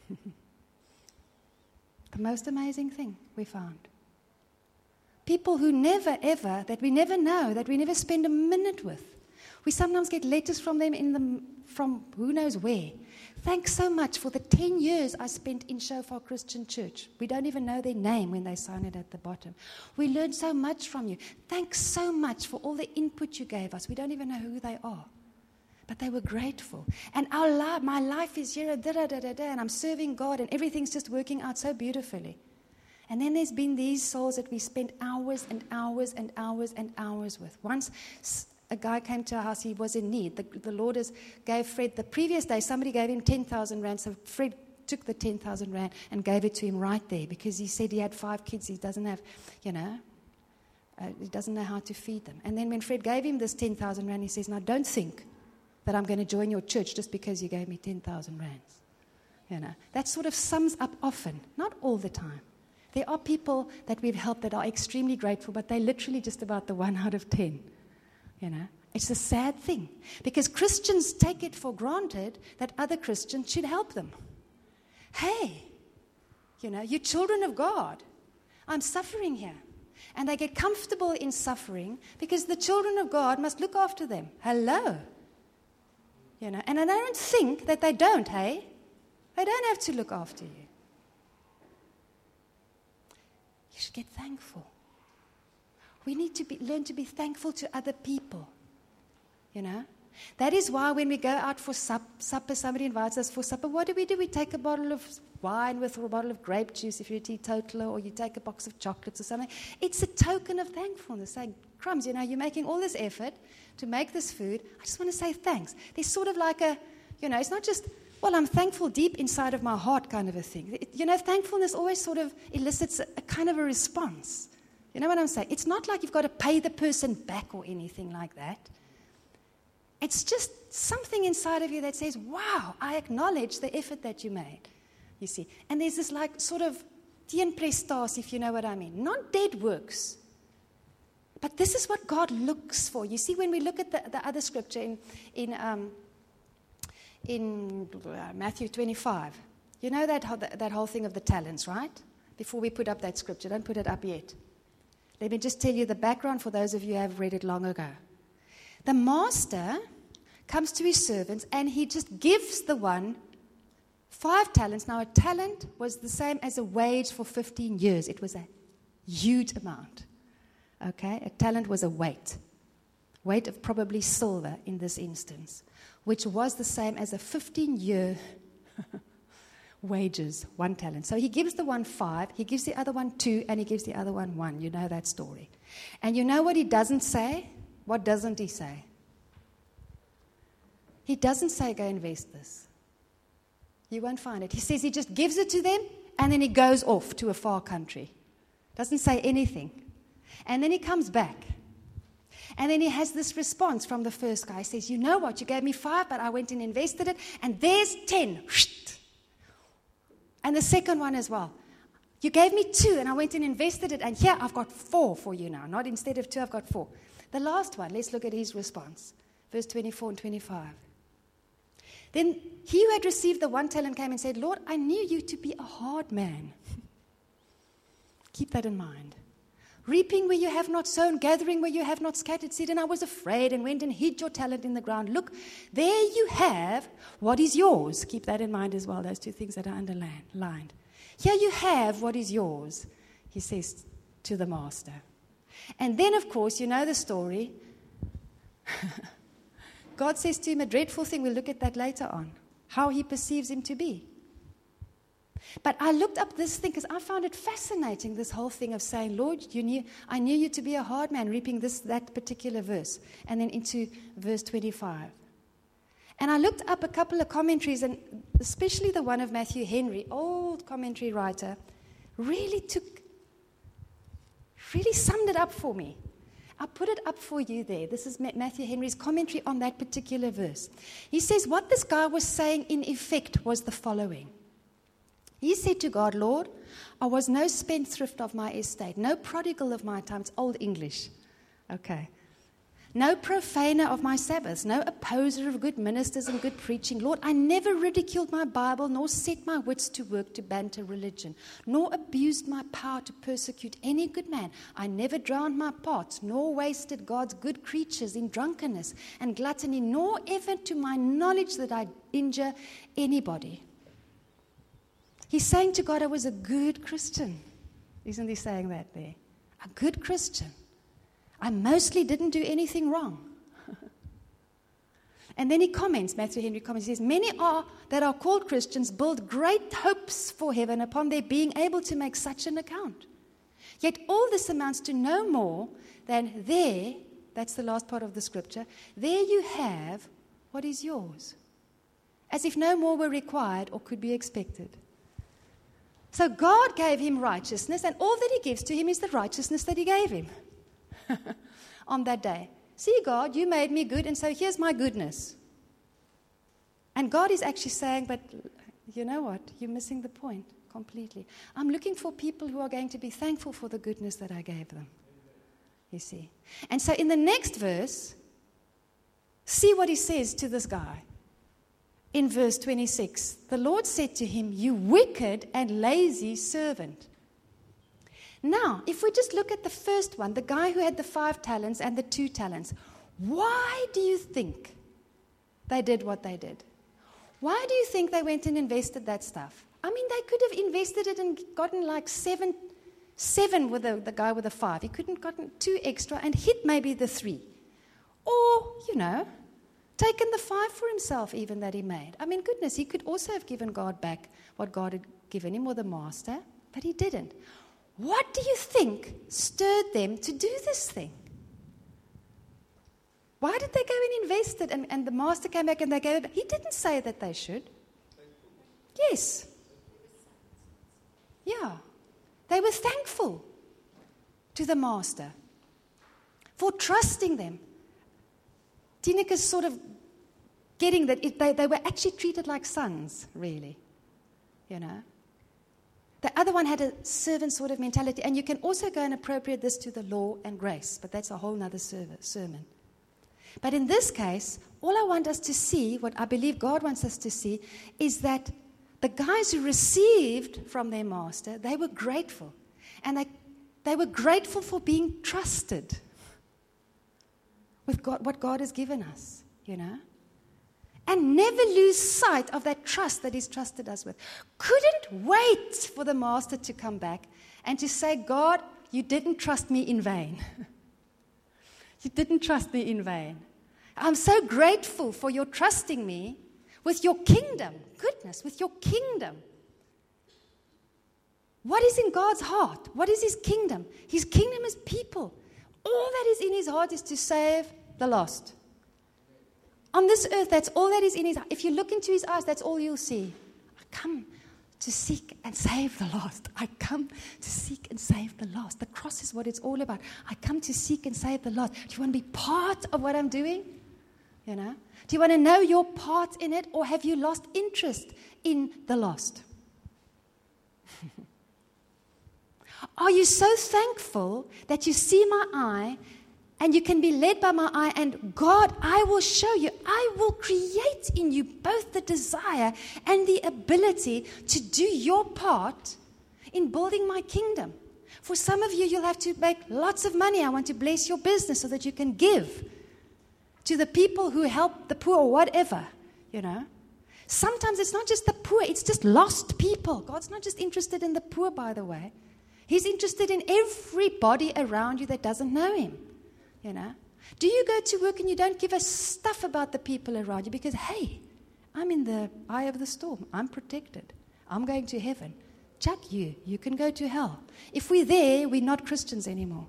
The most amazing thing we found. People who never, ever, that we never know, that we never spend a minute with. We sometimes get letters from them from who knows where. Thanks so much for the 10 years I spent in Shofar Christian Church. We don't even know their name when they sign it at the bottom. We learned so much from you. Thanks so much for all the input you gave us. We don't even know who they are. But they were grateful. And my life is here, and I'm serving God, and everything's just working out so beautifully. And then there's been these souls that we spent hours and hours and hours and hours with. Once a guy came to our house, he was in need. The Lord gave Fred, the previous day, somebody gave him 10,000 rand, so Fred took the 10,000 rand and gave it to him right there, because he said he had 5 kids, he doesn't have, he doesn't know how to feed them. And then when Fred gave him this 10,000 rand, he says, now don't think that I'm going to join your church just because you gave me 10,000 rands. That sort of sums up often, not all the time. There are people that we've helped that are extremely grateful, but they're literally just about the 1 out of 10. It's a sad thing, because Christians take it for granted that other Christians should help them. Hey, you're children of God. I'm suffering here. And they get comfortable in suffering because the children of God must look after them. Hello. And I don't think that they don't, hey? They don't have to look after you. You should get thankful. We need to learn to be thankful to other people. That is why when we go out for supper, somebody invites us for supper, what do? We take a bottle of wine with, or a bottle of grape juice if you're a teetotaler, or you take a box of chocolates or something. It's a token of thankfulness, saying, crumbs, you're making all this effort to make this food. I just want to say thanks. There's sort of like it's not just, well, I'm thankful deep inside of my heart kind of a thing. Thankfulness always sort of elicits a kind of a response. You know what I'm saying? It's not like you've got to pay the person back or anything like that. It's just something inside of you that says, wow, I acknowledge the effort that you made, you see. And there's this like sort of teenprestasie, if you know what I mean. Not dead works. But this is what God looks for. You see, when we look at the other scripture in Matthew 25, you know that whole thing of the talents, right? Before we put up that scripture, don't put it up yet. Let me just tell you the background for those of you who have read it long ago. The master comes to his servants and he just gives the one 5 talents. Now, a talent was the same as a wage for 15 years. It was a huge amount. Okay? A talent was a weight of probably silver in this instance, which was the same as a 15-year wages, 1 talent. So he gives the one 5, he gives the other one 2, and he gives the other one 1. You know that story. And you know what he doesn't say? What doesn't he say? He doesn't say, go invest this. You won't find it. He says he just gives it to them, and then he goes off to a far country. Doesn't say anything. And then he comes back. And then he has this response from the first guy. He says, you know what, you gave me 5, but I went and invested it, and there's 10. And the second one as well. You gave me 2, and I went and invested it, and here I've got 4 for you now. Not instead of 2, I've got 4. The last one, let's look at his response. Verse 24 and 25. Then he who had received the 1 talent came and said, Lord, I knew you to be a hard man. Keep that in mind. Reaping where you have not sown, gathering where you have not scattered seed, and I was afraid and went and hid your talent in the ground. Look, there you have what is yours. Keep that in mind as well, those 2 things that are underlined. Here you have what is yours, he says to the master. And then, of course, you know the story. God says to him a dreadful thing. We'll look at that later on, how he perceives him to be. But I looked up this thing because I found it fascinating, this whole thing of saying, Lord, I knew you to be a hard man, reaping that particular verse, and then into verse 25. And I looked up a couple of commentaries, and especially the one of Matthew Henry, old commentary writer, really summed it up for me. I put it up for you there. This is Matthew Henry's commentary on that particular verse. He says what this guy was saying in effect was the following. He said to God, Lord, I was no spendthrift of my estate, no prodigal of my time. It's old English. Okay. No profaner of my Sabbaths, no opposer of good ministers and good preaching. Lord, I never ridiculed my Bible, nor set my wits to work to banter religion, nor abused my power to persecute any good man. I never drowned my pots, nor wasted God's good creatures in drunkenness and gluttony, nor ever to my knowledge that I injure anybody. He's saying to God, I was a good Christian. Isn't he saying that there? A good Christian. I mostly didn't do anything wrong. And then he comments, Matthew Henry comments, he says, many that are called Christians build great hopes for heaven upon their being able to make such an account. Yet all this amounts to no more than there, that's the last part of the scripture, there you have what is yours. As if no more were required or could be expected. So God gave him righteousness, and all that he gives to him is the righteousness that he gave him on that day. See, God, you made me good, and so here's my goodness. And God is actually saying, but you know what? You're missing the point completely. I'm looking for people who are going to be thankful for the goodness that I gave them. You see? And so in the next verse, see what he says to this guy. In verse 26, the Lord said to him, you wicked and lazy servant. Now, if we just look at the first one, the guy who had the 5 talents and the 2 talents, why do you think they did what they did? Why do you think they went and invested that stuff? I mean, they could have invested it and gotten like 7 with the guy with the 5. He couldn't have gotten 2 extra and hit maybe the 3. Or, taken the 5 for himself even that he made. I mean, goodness, he could also have given God back what God had given him, or the master, but he didn't. What do you think stirred them to do this thing? Why did they go and invest it? And the master came back and they gave it back? He didn't say that they should. Yes. Yeah. They were thankful to the master for trusting them. Tineka's sort of getting that they were actually treated like sons, really. The other one had a servant sort of mentality. And you can also go and appropriate this to the law and grace, but that's a whole other sermon. But in this case, all I want us to see, what I believe God wants us to see, is that the guys who received from their master, they were grateful. And they They were grateful for being trusted with God, what God has given us, And never lose sight of that trust that He's trusted us with. Couldn't wait for the master to come back and to say, God, you didn't trust me in vain. You didn't trust me in vain. I'm so grateful for your trusting me with your kingdom. Goodness, with your kingdom. What is in God's heart? What is His kingdom? His kingdom is people. All that is in His heart is to save the lost. On this earth, that's all that is in His heart. If you look into His eyes, that's all you'll see. I come to seek and save the lost. I come to seek and save the lost. The cross is what it's all about. I come to seek and save the lost. Do you want to be part of what I'm doing? Do you want to know your part in it, or have you lost interest in the lost? Are you so thankful that you see my eye and you can be led by my eye, and God, I will show you, I will create in you both the desire and the ability to do your part in building my kingdom. For some of you, you'll have to make lots of money. I want to bless your business so that you can give to the people who help the poor or whatever, Sometimes it's not just the poor, it's just lost people. God's not just interested in the poor, by the way. He's interested in everybody around you that doesn't know Him. Do you go to work and you don't give a stuff about the people around you because, hey, I'm in the eye of the storm. I'm protected. I'm going to heaven. Chuck you. You can go to hell. If we're there, we're not Christians anymore.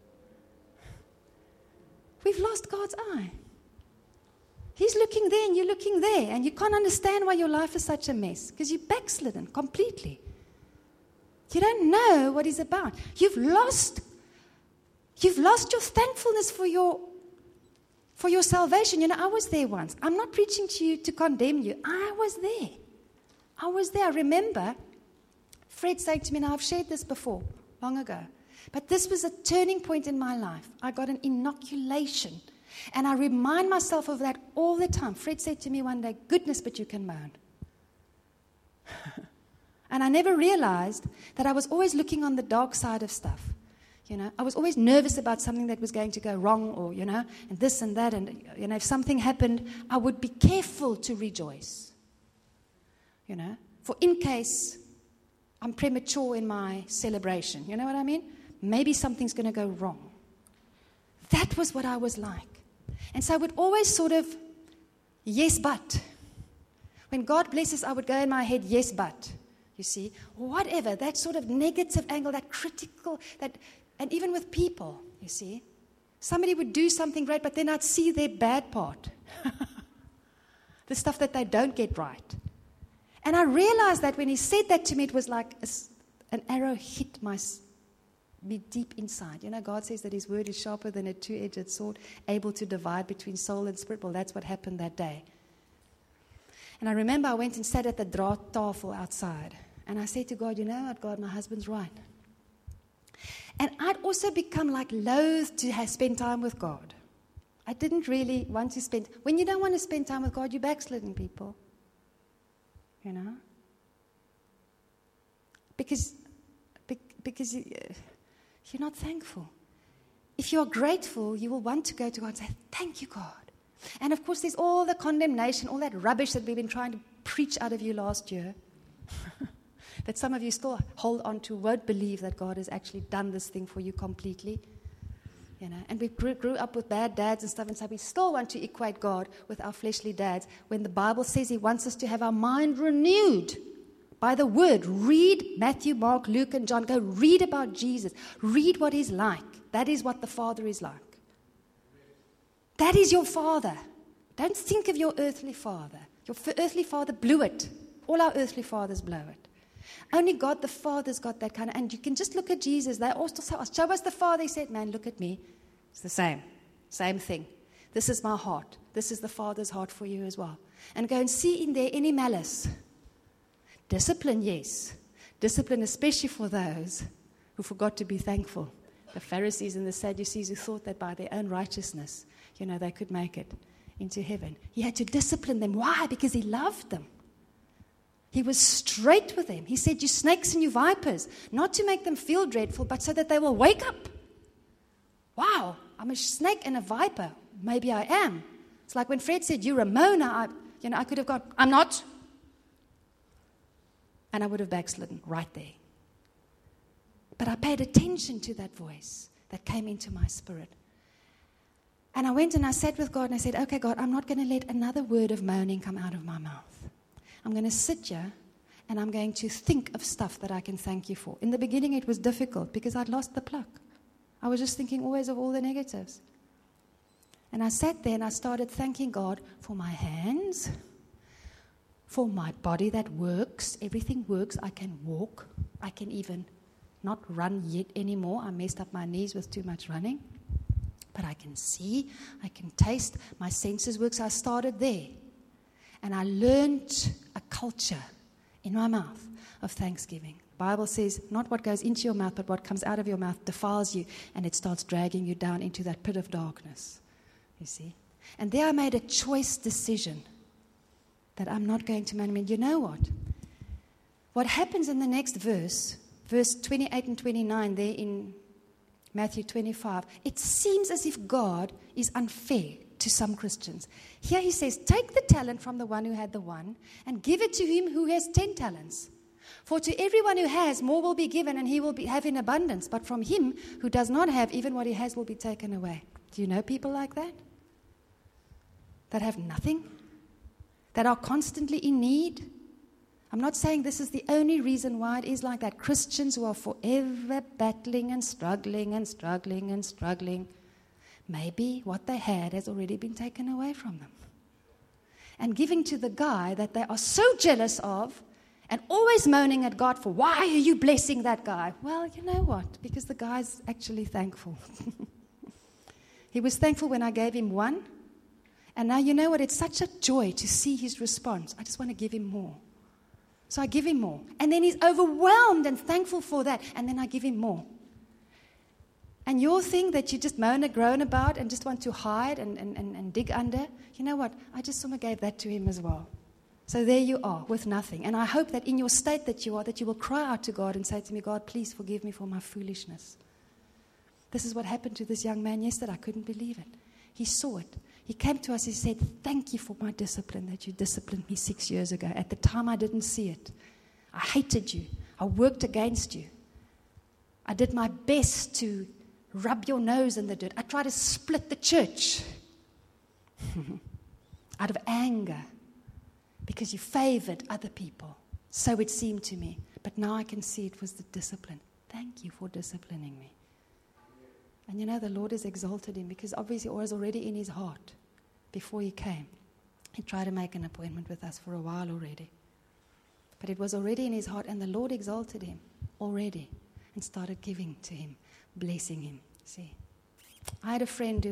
We've lost God's eye. He's looking there and you're looking there, and you can't understand why your life is such a mess because you're backslidden completely. You don't know what He's about. You've lost your thankfulness for your salvation. I was there once. I'm not preaching to you to condemn you. I was there. I remember Fred saying to me, now I've shared this before, long ago, but this was a turning point in my life. I got an inoculation, and I remind myself of that all the time. Fred said to me one day, goodness, but you can moan. And I never realized that I was always looking on the dark side of stuff. I was always nervous about something that was going to go wrong, or, and this and that. And, if something happened, I would be careful to rejoice. For in case I'm premature in my celebration. You know what I mean? Maybe something's going to go wrong. That was what I was like. And so I would always sort of, yes, but. When God blesses, I would go in my head, yes, but. You see, whatever, that sort of negative angle, that critical, and even with people, you see. Somebody would do something great, but then I'd see their bad part. The stuff that they don't get right. And I realized that when He said that to me, it was like an arrow hit me deep inside. God says that His word is sharper than a two-edged sword, able to divide between soul and spirit. Well, that's what happened that day. And I remember I went and sat at the draattafel outside. And I said to God, you know what, God, my husband's right. And I'd also become like loath to spend time with God. I didn't really want to spend. When you don't want to spend time with God, you're backsliding, people. Because you're not thankful. If you're grateful, you will want to go to God and say, thank you, God. And of course, there's all the condemnation, all that rubbish that we've been trying to preach out of you last year. That some of you still hold on to, won't believe that God has actually done this thing for you completely. And we grew up with bad dads and stuff, and so we still want to equate God with our fleshly dads when the Bible says He wants us to have our mind renewed by the Word. Read Matthew, Mark, Luke, and John. Go read about Jesus. Read what He's like. That is what the Father is like. That is your Father. Don't think of your earthly father. Your earthly father blew it. All our earthly fathers blow it. Only God the Father's got that kind of, and you can just look at Jesus. They also say, show us the Father. He said, man, look at me. It's the same thing. This is my heart. This is the Father's heart for you as well. And go and see in there any malice. Discipline, yes. Discipline especially for those who forgot to be thankful. The Pharisees and the Sadducees who thought that by their own righteousness, they could make it into heaven. He had to discipline them. Why? Because He loved them. He was straight with them. He said, you snakes and you vipers, not to make them feel dreadful, but so that they will wake up. Wow, I'm a snake and a viper. Maybe I am. It's like when Fred said, you're a Mona. I could have gone, I'm not. And I would have backslidden right there. But I paid attention to that voice that came into my spirit. And I went and I sat with God and I said, okay, God, I'm not going to let another word of moaning come out of my mouth. I'm going to sit here and I'm going to think of stuff that I can thank you for. In the beginning, it was difficult because I'd lost the pluck. I was just thinking always of all the negatives. And I sat there and I started thanking God for my hands, for my body that works. Everything works. I can walk. I can even not run yet anymore. I messed up my knees with too much running. But I can see. I can taste. My senses work. So I started there. And I learned a culture in my mouth of thanksgiving. The Bible says, not what goes into your mouth, but what comes out of your mouth defiles you, and it starts dragging you down into that pit of darkness. You see? And there I made a choice decision that I'm not going to moan. You know what? What happens in the next verse 28 and 29 there in Matthew 25, it seems as if God is unfair to some Christians. Here he says, take the talent from the one who had the one and give it to him who has 10 talents. For to everyone who has, more will be given and he will have in abundance. But from him who does not have, even what he has will be taken away. Do you know people like that? That have nothing? That are constantly in need? I'm not saying this is the only reason why it is like that. Christians who are forever battling and struggling and struggling and struggling. Maybe what they had has already been taken away from them. And giving to the guy that they are so jealous of and always moaning at God for, why are you blessing that guy? Well, you know what? Because the guy's actually thankful. He was thankful when I gave him one. And now you know what? It's such a joy to see his response. I just want to give him more. So I give him more. And then he's overwhelmed and thankful for that. And then I give him more. And your thing that you just moan and groan about and just want to hide and dig under, you know what? I just sort of gave that to him as well. So there you are with nothing. And I hope that in your state that you are, that you will cry out to God and say to me, God, please forgive me for my foolishness. This is what happened to this young man yesterday. I couldn't believe it. He saw it. He came to us. He said, thank you for my discipline, that you disciplined me 6 years ago. At the time, I didn't see it. I hated you. I worked against you. I did my best to rub your nose in the dirt. I tried to split the church out of anger because you favored other people. So it seemed to me. But now I can see it was the discipline. Thank you for disciplining me. And you know, the Lord has exalted him because obviously it was already in his heart before he came. He tried to make an appointment with us for a while already. But it was already in his heart, and the Lord exalted him already and started giving to him, blessing him. See, I had a friend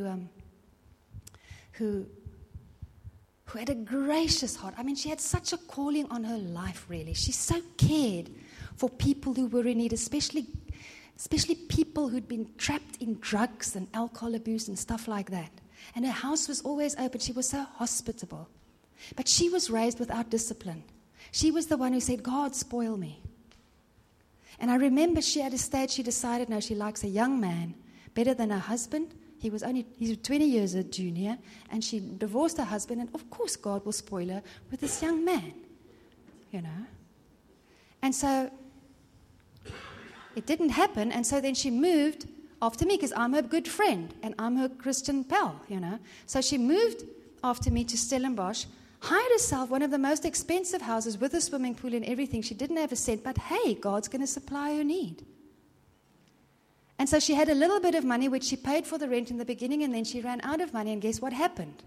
who had a gracious heart. I mean, she had such a calling on her life, really. She so cared for people who were in need, especially people who'd been trapped in drugs and alcohol abuse and stuff like that. And her house was always open. She was so hospitable. But she was raised without discipline. She was the one who said, God, spoil me. And I remember she at a stage, she decided, no, she likes a young man better than her husband. He's 20 years a junior, and she divorced her husband, and of course God will spoil her with this young man, you know. And so it didn't happen, and so then she moved after me because I'm her good friend, and I'm her Christian pal, you know. So she moved after me to Stellenbosch, hired herself one of the most expensive houses with a swimming pool and everything. She didn't have a cent, but hey, God's going to supply her need. And so she had a little bit of money, which she paid for the rent in the beginning, and then she ran out of money, and guess what happened?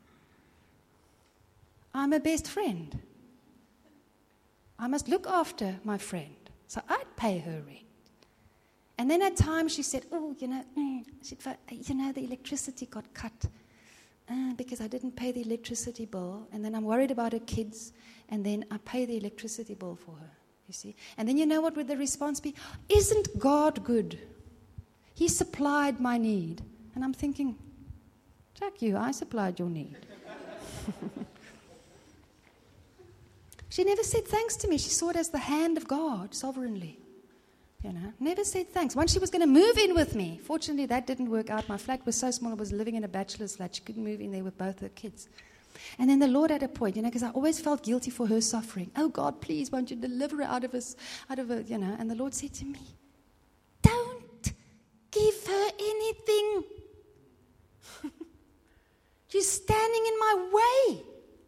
I'm her best friend. I must look after my friend. So I'd pay her rent. And then at times she said, oh, the electricity got cut because I didn't pay the electricity bill, and then I'm worried about her kids, and then I pay the electricity bill for her, you see. And then you know what would the response be? Isn't God good? He supplied my need. And I'm thinking, Jack, I supplied your need. She never said thanks to me. She saw it as the hand of God, sovereignly. Never said thanks. Once she was going to move in with me. Fortunately, that didn't work out. My flat was so small, I was living in a bachelor's flat. She couldn't move in there with both her kids. And then the Lord had a point, because I always felt guilty for her suffering. Oh, God, please, won't you deliver her out of her. And the Lord said to me, don't give her anything. You're standing in my way.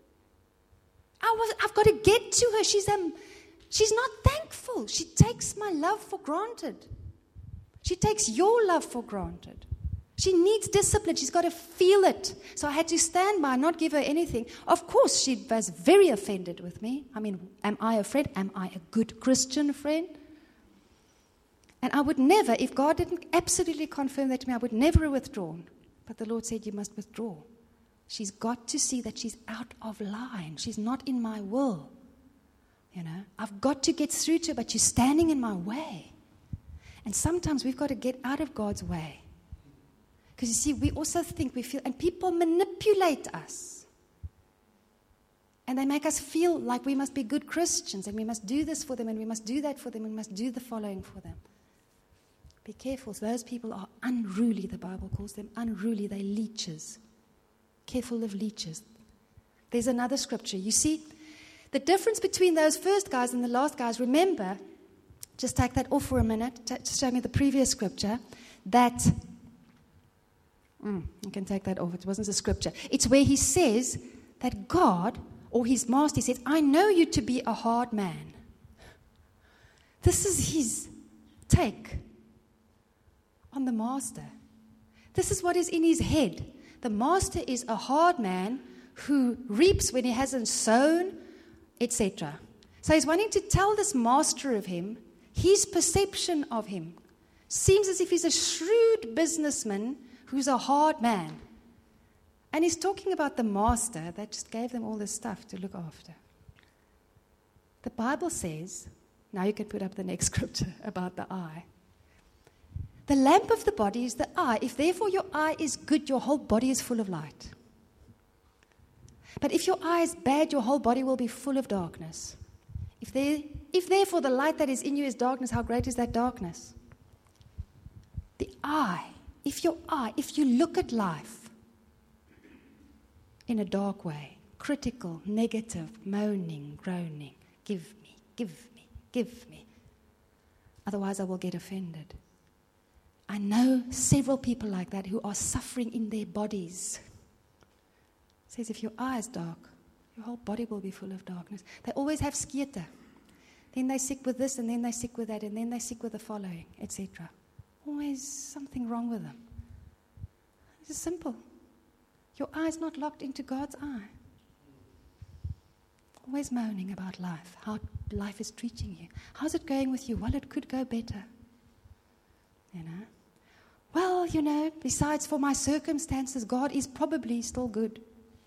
I've got to get to her. She's not thankful. She takes my love for granted. She takes your love for granted. She needs discipline. She's got to feel it. So I had to stand by and not give her anything. Of course, she was very offended with me. I mean, am I a friend? Am I a good Christian friend? And I would never, if God didn't absolutely confirm that to me, I would never have withdrawn. But the Lord said, you must withdraw. She's got to see that she's out of line. She's not in my will. I've got to get through to her, but she's standing in my way. And sometimes we've got to get out of God's way. Because you see, we also think we feel, and people manipulate us. And they make us feel like we must be good Christians, and we must do this for them, and we must do that for them, and we must do the following for them. Be careful. Those people are unruly, the Bible calls them unruly. They're leeches. Careful of leeches. There's another scripture. You see, the difference between those first guys and the last guys, remember, just take that off for a minute, just show me the previous scripture, that, you can take that off, it wasn't a scripture. It's where he says that God, or his master, he says, I know you to be a hard man. This is his take on the master. This is what is in his head. The master is a hard man who reaps when he hasn't sown, etc. So he's wanting to tell this master of him, his perception of him seems as if he's a shrewd businessman who's a hard man. And he's talking about the master that just gave them all this stuff to look after. The Bible says, now you can put up the next scripture about the eye. The lamp of the body is the eye. If therefore your eye is good, your whole body is full of light. But if your eye is bad, your whole body will be full of darkness. If therefore the light that is in you is darkness, how great is that darkness? The eye, if you look at life in a dark way, critical, negative, moaning, groaning, give me, give me, give me. Otherwise I will get offended. I know several people like that who are suffering in their bodies. It says if your eye is dark, your whole body will be full of darkness. They always have skieta. Then they're sick with this, and then they're sick with that, and then they're sick with the following, etc. Always something wrong with them. It's simple. Your eye is not locked into God's eye. Always moaning about life, how life is treating you. How's it going with you? Well, it could go better. Well, besides for my circumstances, God is probably still good.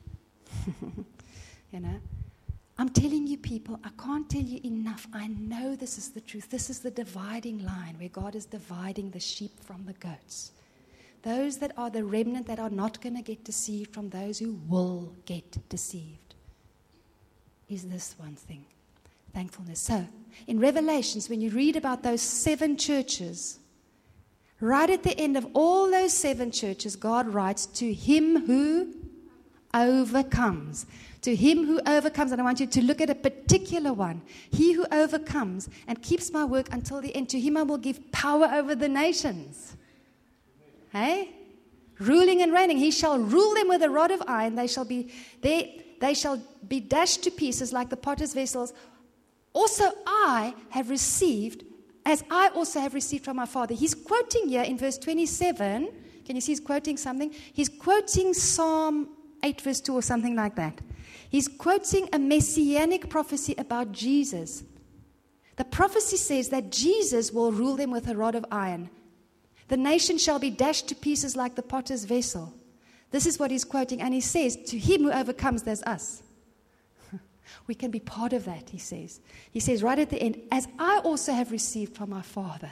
I'm telling you people, I can't tell you enough. I know this is the truth. This is the dividing line where God is dividing the sheep from the goats. Those that are the remnant that are not going to get deceived from those who will get deceived. Is this one thing. Thankfulness. So, in Revelations, when you read about those 7 churches, right at the end of all those 7 churches, God writes, to him who overcomes. To him who overcomes. And I want you to look at a particular one. He who overcomes and keeps my work until the end. To him I will give power over the nations. Hey? Ruling and reigning. He shall rule them with a rod of iron. They shall be dashed to pieces like the potter's vessels. Also I have received, as I also have received from my Father. He's quoting here in verse 27. Can you see he's quoting something? He's quoting Psalm 8 verse 2 or something like that. He's quoting a messianic prophecy about Jesus. The prophecy says that Jesus will rule them with a rod of iron. The nation shall be dashed to pieces like the potter's vessel. This is what he's quoting. And he says, to him who overcomes, there's us. We can be part of that, he says. He says right at the end, as I also have received from my Father.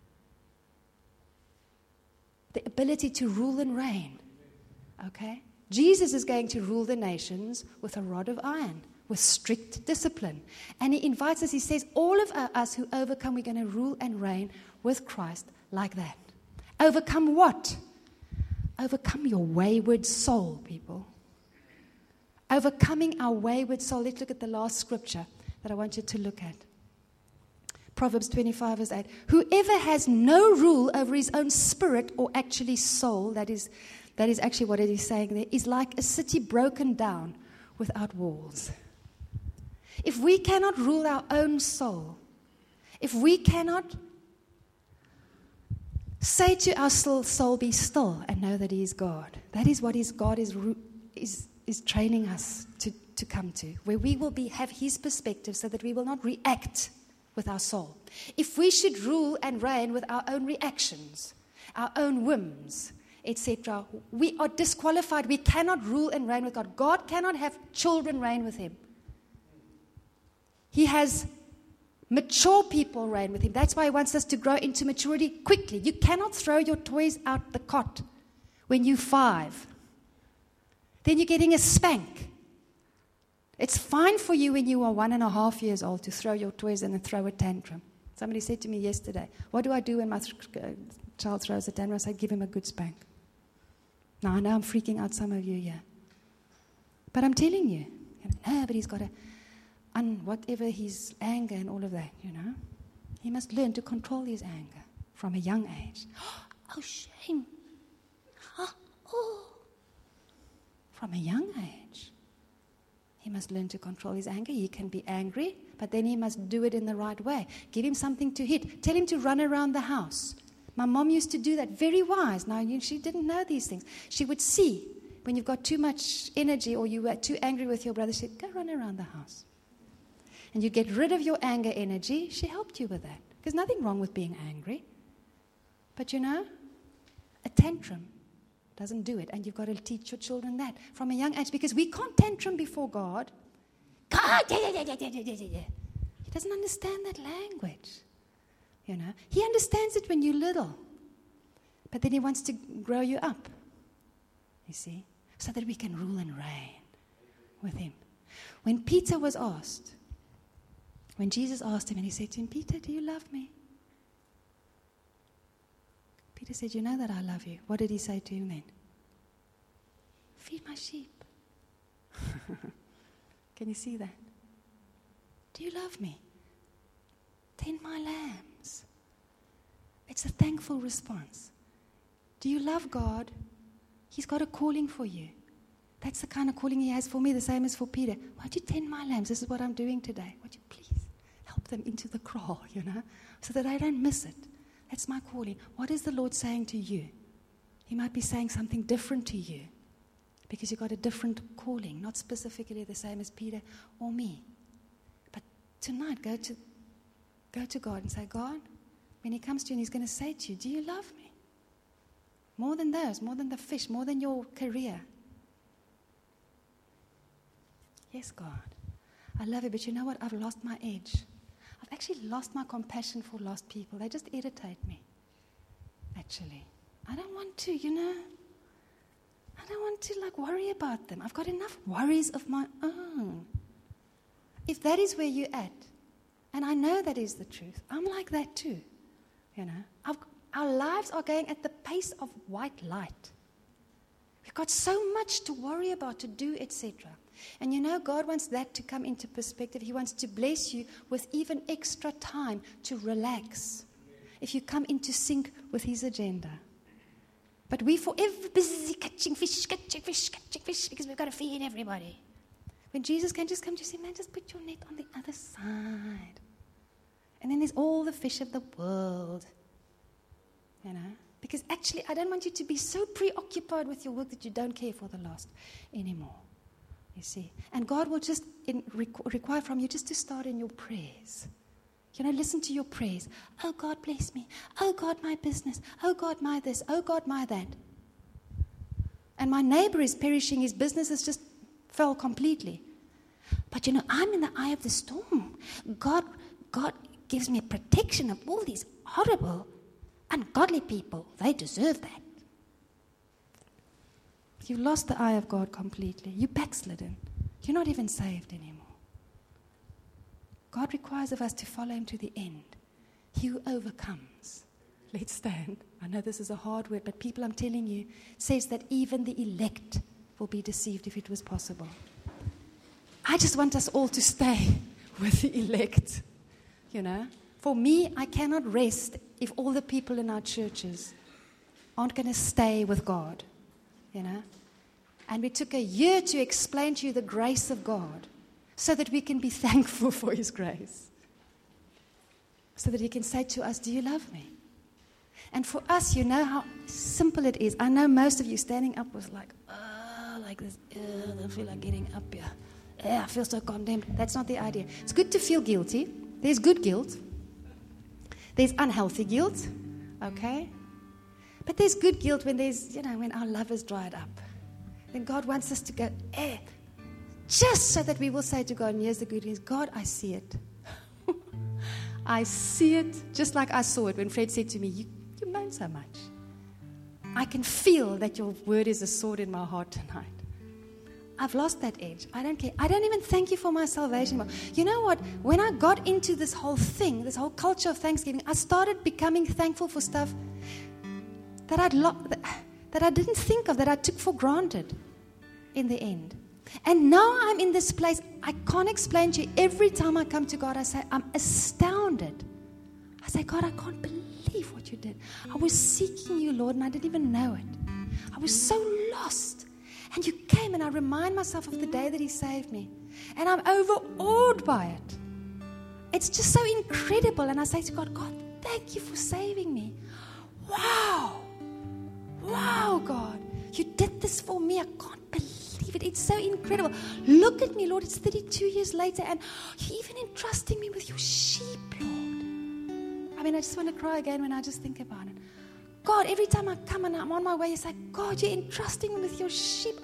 The ability to rule and reign. Okay? Jesus is going to rule the nations with a rod of iron. with strict discipline. And he invites us, he says, all of us who overcome, we're going to rule and reign with Christ like that. Overcome what? Overcome your wayward soul, people. Overcoming our wayward soul. Let's look at the last scripture that I want you to look at. Proverbs 25 verse 8. Whoever has no rule over his own spirit or actually soul, that is actually what it is saying there, is like a city broken down without walls. If we cannot rule our own soul, if we cannot say to our soul, be still and know that he is God. That is what God is training us to come to, where we will have his perspective so that we will not react with our soul. If we should rule and reign with our own reactions, our own whims, etc., we are disqualified. We cannot rule and reign with God. God cannot have children reign with him. He has mature people reign with him. That's why he wants us to grow into maturity quickly. You cannot throw your toys out the cot when you're 5. Then you're getting a spank. It's fine for you when you are 1.5 years old to throw your toys and then throw a tantrum. Somebody said to me yesterday, what do I do when my child throws a tantrum? I said, give him a good spank. Now, I know I'm freaking out some of you here. But I'm telling you, no, but he's got to, whatever his anger and all of that, he must learn to control his anger from a young age. Oh, shame. From a young age. He must learn to control his anger. He can be angry, but then he must do it in the right way. Give him something to hit. Tell him to run around the house. My mom used to do that. Very wise. Now, she didn't know these things. She would see when you've got too much energy or you were too angry with your brother. She said, go run around the house. And you get rid of your anger energy. She helped you with that. There's nothing wrong with being angry. But a tantrum doesn't do it. And you've got to teach your children that from a young age, because we can't tantrum before God. God, He doesn't understand that language. He understands it when you're little. But then he wants to grow you up, you see, so that we can rule and reign with him. When Peter was asked, when Jesus asked him and he said to him, Peter, do you love me? Peter said, you know that I love you. What did he say to him then? Feed my sheep. Can you see that? Do you love me? Tend my lambs. It's a thankful response. Do you love God? He's got a calling for you. That's the kind of calling he has for me, the same as for Peter. Won't you tend my lambs? This is what I'm doing today. Won't you please help them into the kraal, so that I don't miss it. That's my calling. What is the Lord saying to you? He might be saying something different to you because you've got a different calling, not specifically the same as Peter or me. But tonight, go to God and say, God, when he comes to you and he's going to say to you, do you love me? More than those, more than the fish, more than your career. Yes, God, I love you, but you know what? I've lost my edge. I've actually lost my compassion for lost people. They just irritate me, actually. I don't want to, I don't want to, worry about them. I've got enough worries of my own. If that is where you're at, and I know that is the truth, I'm like that too, Our lives are going at the pace of white light. We've got so much to worry about, to do, etc. And God wants that to come into perspective. He wants to bless you with even extra time to relax if you come into sync with his agenda. But we're forever busy catching fish, because we've got to feed everybody. When Jesus can just come to say, man, just put your net on the other side. And then there's all the fish of the world. Because actually, I don't want you to be so preoccupied with your work that you don't care for the lost anymore. You see. And God will just require from you just to start in your prayers. Listen to your prayers. Oh, God, bless me. Oh, God, my business. Oh, God, my this. Oh, God, my that. And my neighbor is perishing. His business has just fell completely. But, I'm in the eye of the storm. God gives me a protection of all these horrible, ungodly people. They deserve that. You've lost the eye of God completely. You're backslidden. You're not even saved anymore. God requires of us to follow him to the end. He who overcomes. Let's stand. I know this is a hard word, but people, I'm telling you, says that even the elect will be deceived if it was possible. I just want us all to stay with the elect, you know. For me, I cannot rest if all the people in our churches aren't going to stay with God, you know. And we took a year to explain to you the grace of God so that we can be thankful for his grace. So that he can say to us, do you love me? And for us, you know how simple it is. I know most of you standing up was like this. I don't feel like getting up here. I feel so condemned. That's not the idea. It's good to feel guilty. There's good guilt. There's unhealthy guilt. Okay? But there's good guilt when there's, you know, when our love is dried up. Then God wants us to go, just so that we will say to God, and here's the good news, God, I see it. I see it just like I saw it when Fred said to me, you moan so much. I can feel that your word is a sword in my heart tonight. I've lost that edge. I don't care. I don't even thank you for my salvation. You know what? When I got into this whole thing, this whole culture of Thanksgiving, I started becoming thankful for stuff that I didn't think of, that I took for granted in the end. And now I'm in this place, I can't explain to you. Every time I come to God, I say, I'm astounded. I say, God, I can't believe what you did. I was seeking you, Lord, and I didn't even know it. I was so lost. And you came, and I remind myself of the day that he saved me. And I'm overawed by it. It's just so incredible. And I say to God, God, thank you for saving me. Wow. Wow, God. You did this for me. I can't believe it. It's so incredible. Look at me, Lord. It's 32 years later, and you're even entrusting me with your sheep, Lord. I mean, I just want to cry again when I just think about it. God, every time I come and I'm on my way, it's like, God, you're entrusting me with your sheep.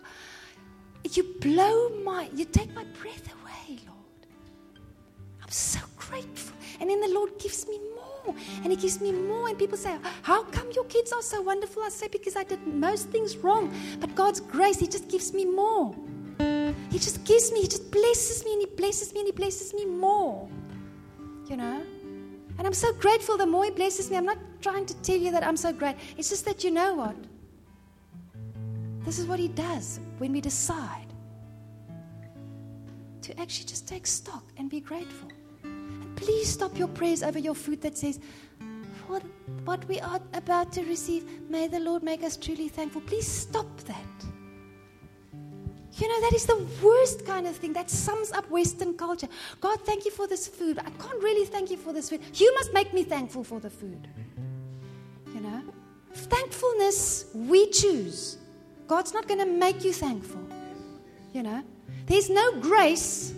You take my breath away, Lord. I'm so grateful. And then the Lord gives me more, and he gives me more. And people say, how come your kids are so wonderful? I say, because I did most things wrong. But God's grace, he just gives me more. He just gives me, he just blesses me, and he blesses me, and he blesses me more. You know? And I'm so grateful the more he blesses me. I'm not trying to tell you that I'm so great. It's just that you know what? This is what he does when we decide to actually just take stock and be grateful. And please stop your prayers over your food that says, for what we are about to receive, may the Lord make us truly thankful. Please stop that. You know, that is the worst kind of thing. That sums up Western culture. God, thank you for this food. I can't really thank you for this food. You must make me thankful for the food. You know? Thankfulness, we choose. God's not going to make you thankful. You know? There's no grace.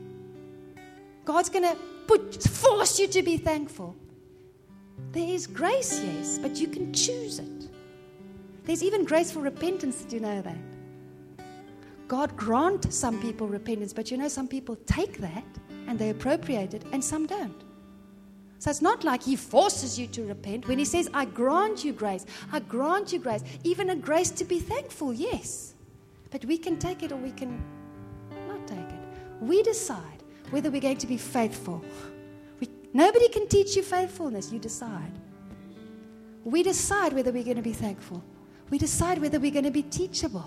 God's going to force you to be thankful. There is grace, yes, but you can choose it. There's even grace for repentance. Did you know that? God grants some people repentance, but you know, some people take that and they appropriate it, and some don't. So it's not like he forces you to repent. When he says, I grant you grace, I grant you grace, even a grace to be thankful, yes. But we can take it or we can not take it. We decide whether we're going to be faithful. Nobody can teach you faithfulness. You decide. We decide whether we're going to be thankful. We decide whether we're going to be teachable.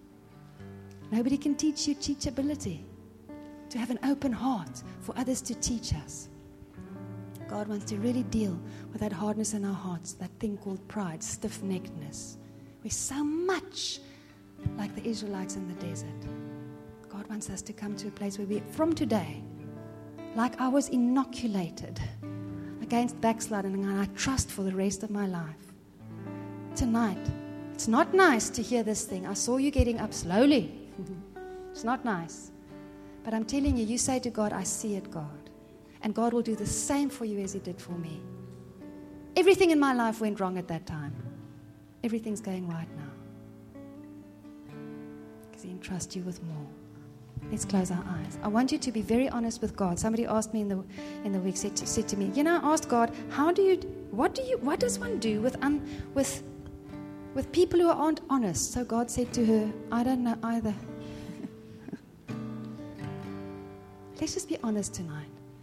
Nobody can teach you teachability, to have an open heart for others to teach us. God wants to really deal with that hardness in our hearts, that thing called pride, stiff-neckedness. We're so much like the Israelites in the desert. God wants us to come to a place where we, from today, like I was inoculated against backsliding, and I trust for the rest of my life. Tonight, it's not nice to hear this thing. I saw you getting up slowly. It's not nice. But I'm telling you, you say to God, I see it, God. And God will do the same for you as he did for me. Everything in my life went wrong at that time. Everything's going right now. Because he entrusts you with more. Let's close our eyes. I want you to be very honest with God. Somebody asked me in the week, said to me, you know, I asked God, what does one do with people who aren't honest? So God said to her, I don't know either. Let's just be honest tonight.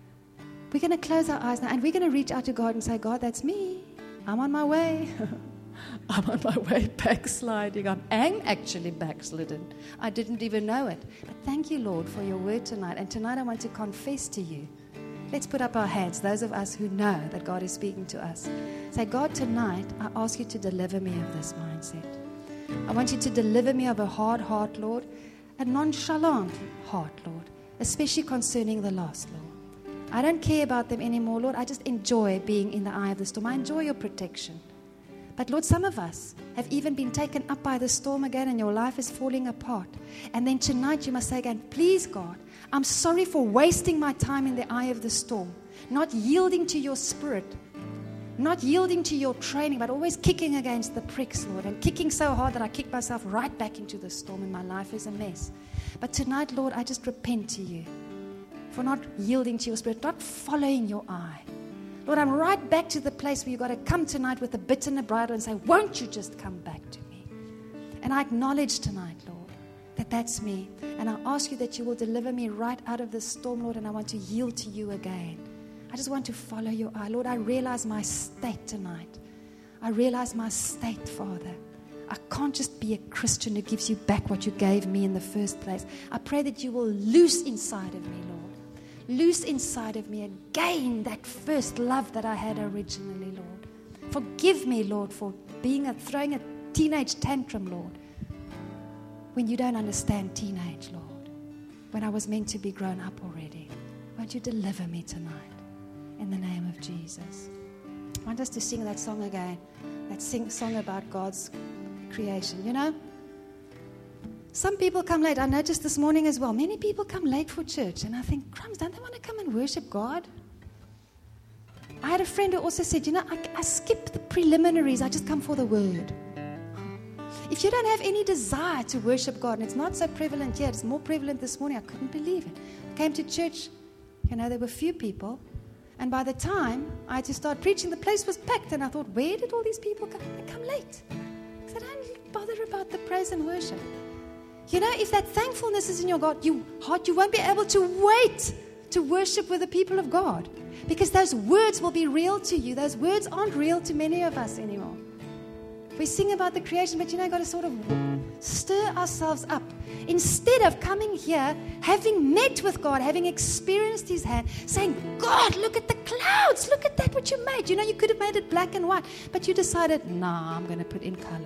We're going to close our eyes now and we're going to reach out to God and say, God, that's me. I'm on my way. I'm on my way backsliding. I'm actually backslidden. I didn't even know it. But thank you, Lord, for your word tonight. And tonight I want to confess to you. Let's put up our hands, those of us who know that God is speaking to us. Say, God, tonight I ask you to deliver me of this mindset. I want you to deliver me of a hard heart, Lord, a nonchalant heart, Lord, especially concerning the lost, Lord. I don't care about them anymore, Lord. I just enjoy being in the eye of the storm. I enjoy your protection. But Lord, some of us have even been taken up by the storm again and your life is falling apart. And then tonight you must say again, please God, I'm sorry for wasting my time in the eye of the storm, not yielding to your spirit, not yielding to your training, but always kicking against the pricks, Lord, and kicking so hard that I kick myself right back into the storm and my life is a mess. But tonight, Lord, I just repent to you for not yielding to your spirit, not following your eye. Lord, I'm right back to the place where you've got to come tonight with a bit and a bridle and say, won't you just come back to me? And I acknowledge tonight, Lord, that that's me. And I ask you that you will deliver me right out of this storm, Lord, and I want to yield to you again. I just want to follow your eye. Lord, I realize my state tonight. I realize my state, Father. I can't just be a Christian who gives you back what you gave me in the first place. I pray that you will loose inside of me, Lord. Loose inside of me again that first love that I had originally, Lord. Forgive me, Lord, for throwing a teenage tantrum, Lord, when you don't understand teenage, Lord, when I was meant to be grown up already. Won't you deliver me tonight in the name of Jesus? I want us to sing that song again, that song about God's creation. You know, some people come late. I noticed this morning as well. Many people come late for church. And I think, crumbs, don't they want to come and worship God? I had a friend who also said, you know, I skip the preliminaries. I just come for the word. If you don't have any desire to worship God, and it's not so prevalent yet, it's more prevalent this morning. I couldn't believe it. I came to church, you know, there were few people. And by the time I had to start preaching, the place was packed. And I thought, where did all these people come? They come late. Because they don't bother about the praise and worship. You know, if that thankfulness is in your heart, you won't be able to wait to worship with the people of God. Because those words will be real to you. Those words aren't real to many of us anymore. We sing about the creation, but you know, you've got to sort of stir ourselves up. Instead of coming here, having met with God, having experienced His hand, saying, God, look at the clouds. Look at that, what you made. You know, you could have made it black and white. But you decided, nah, I'm going to put in color.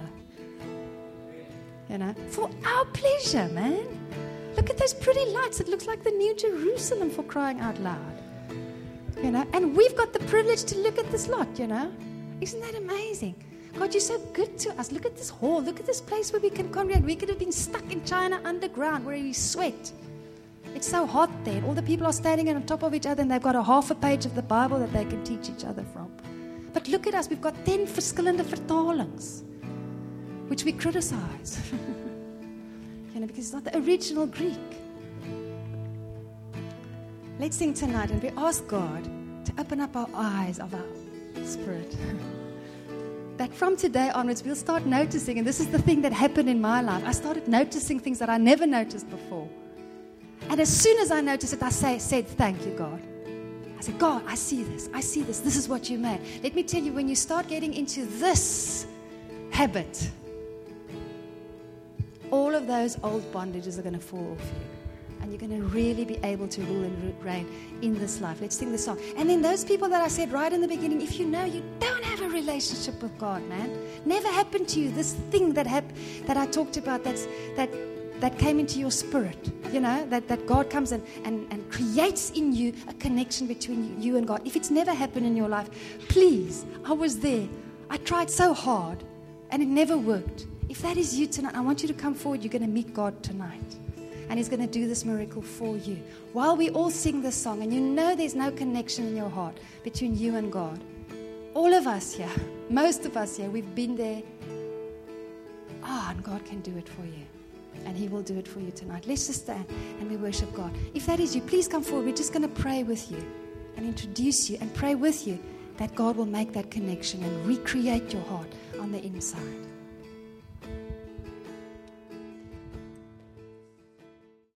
You know, for our pleasure, man. Look at those pretty lights. It looks like the New Jerusalem, for crying out loud. You know, and we've got the privilege to look at this lot, you know. Isn't that amazing? God, you're so good to us. Look at this hall. Look at this place where we can congregate. We could have been stuck in China underground where we sweat. It's so hot there. All the people are standing on top of each other and they've got a half a page of the Bible that they can teach each other from. But look at us. We've got 10 verskillende vertalings, which we criticize. You know, because it's not the original Greek. Let's sing tonight and we ask God to open up our eyes of our spirit. That from today onwards we'll start noticing, and this is the thing that happened in my life. I started noticing things that I never noticed before. And as soon as I noticed it, I said, thank you, God. I said, God, I see this. This is what you made. Let me tell you, when you start getting into this habit, all of those old bondages are going to fall off you. And you're going to really be able to rule and reign in this life. Let's sing the song. And then those people that I said right in the beginning, if you know you don't have a relationship with God, man, never happened to you, this thing that I talked about that came into your spirit, you know, that God comes and creates in you a connection between you and God. If it's never happened in your life, please, I was there. I tried so hard and it never worked. If that is you tonight, I want you to come forward. You're going to meet God tonight. And He's going to do this miracle for you. While we all sing this song, and you know there's no connection in your heart between you and God. All of us here, most of us here, we've been there. And God can do it for you. And He will do it for you tonight. Let's just stand and we worship God. If that is you, please come forward. We're just going to pray with you and introduce you and pray with you that God will make that connection and recreate your heart on the inside.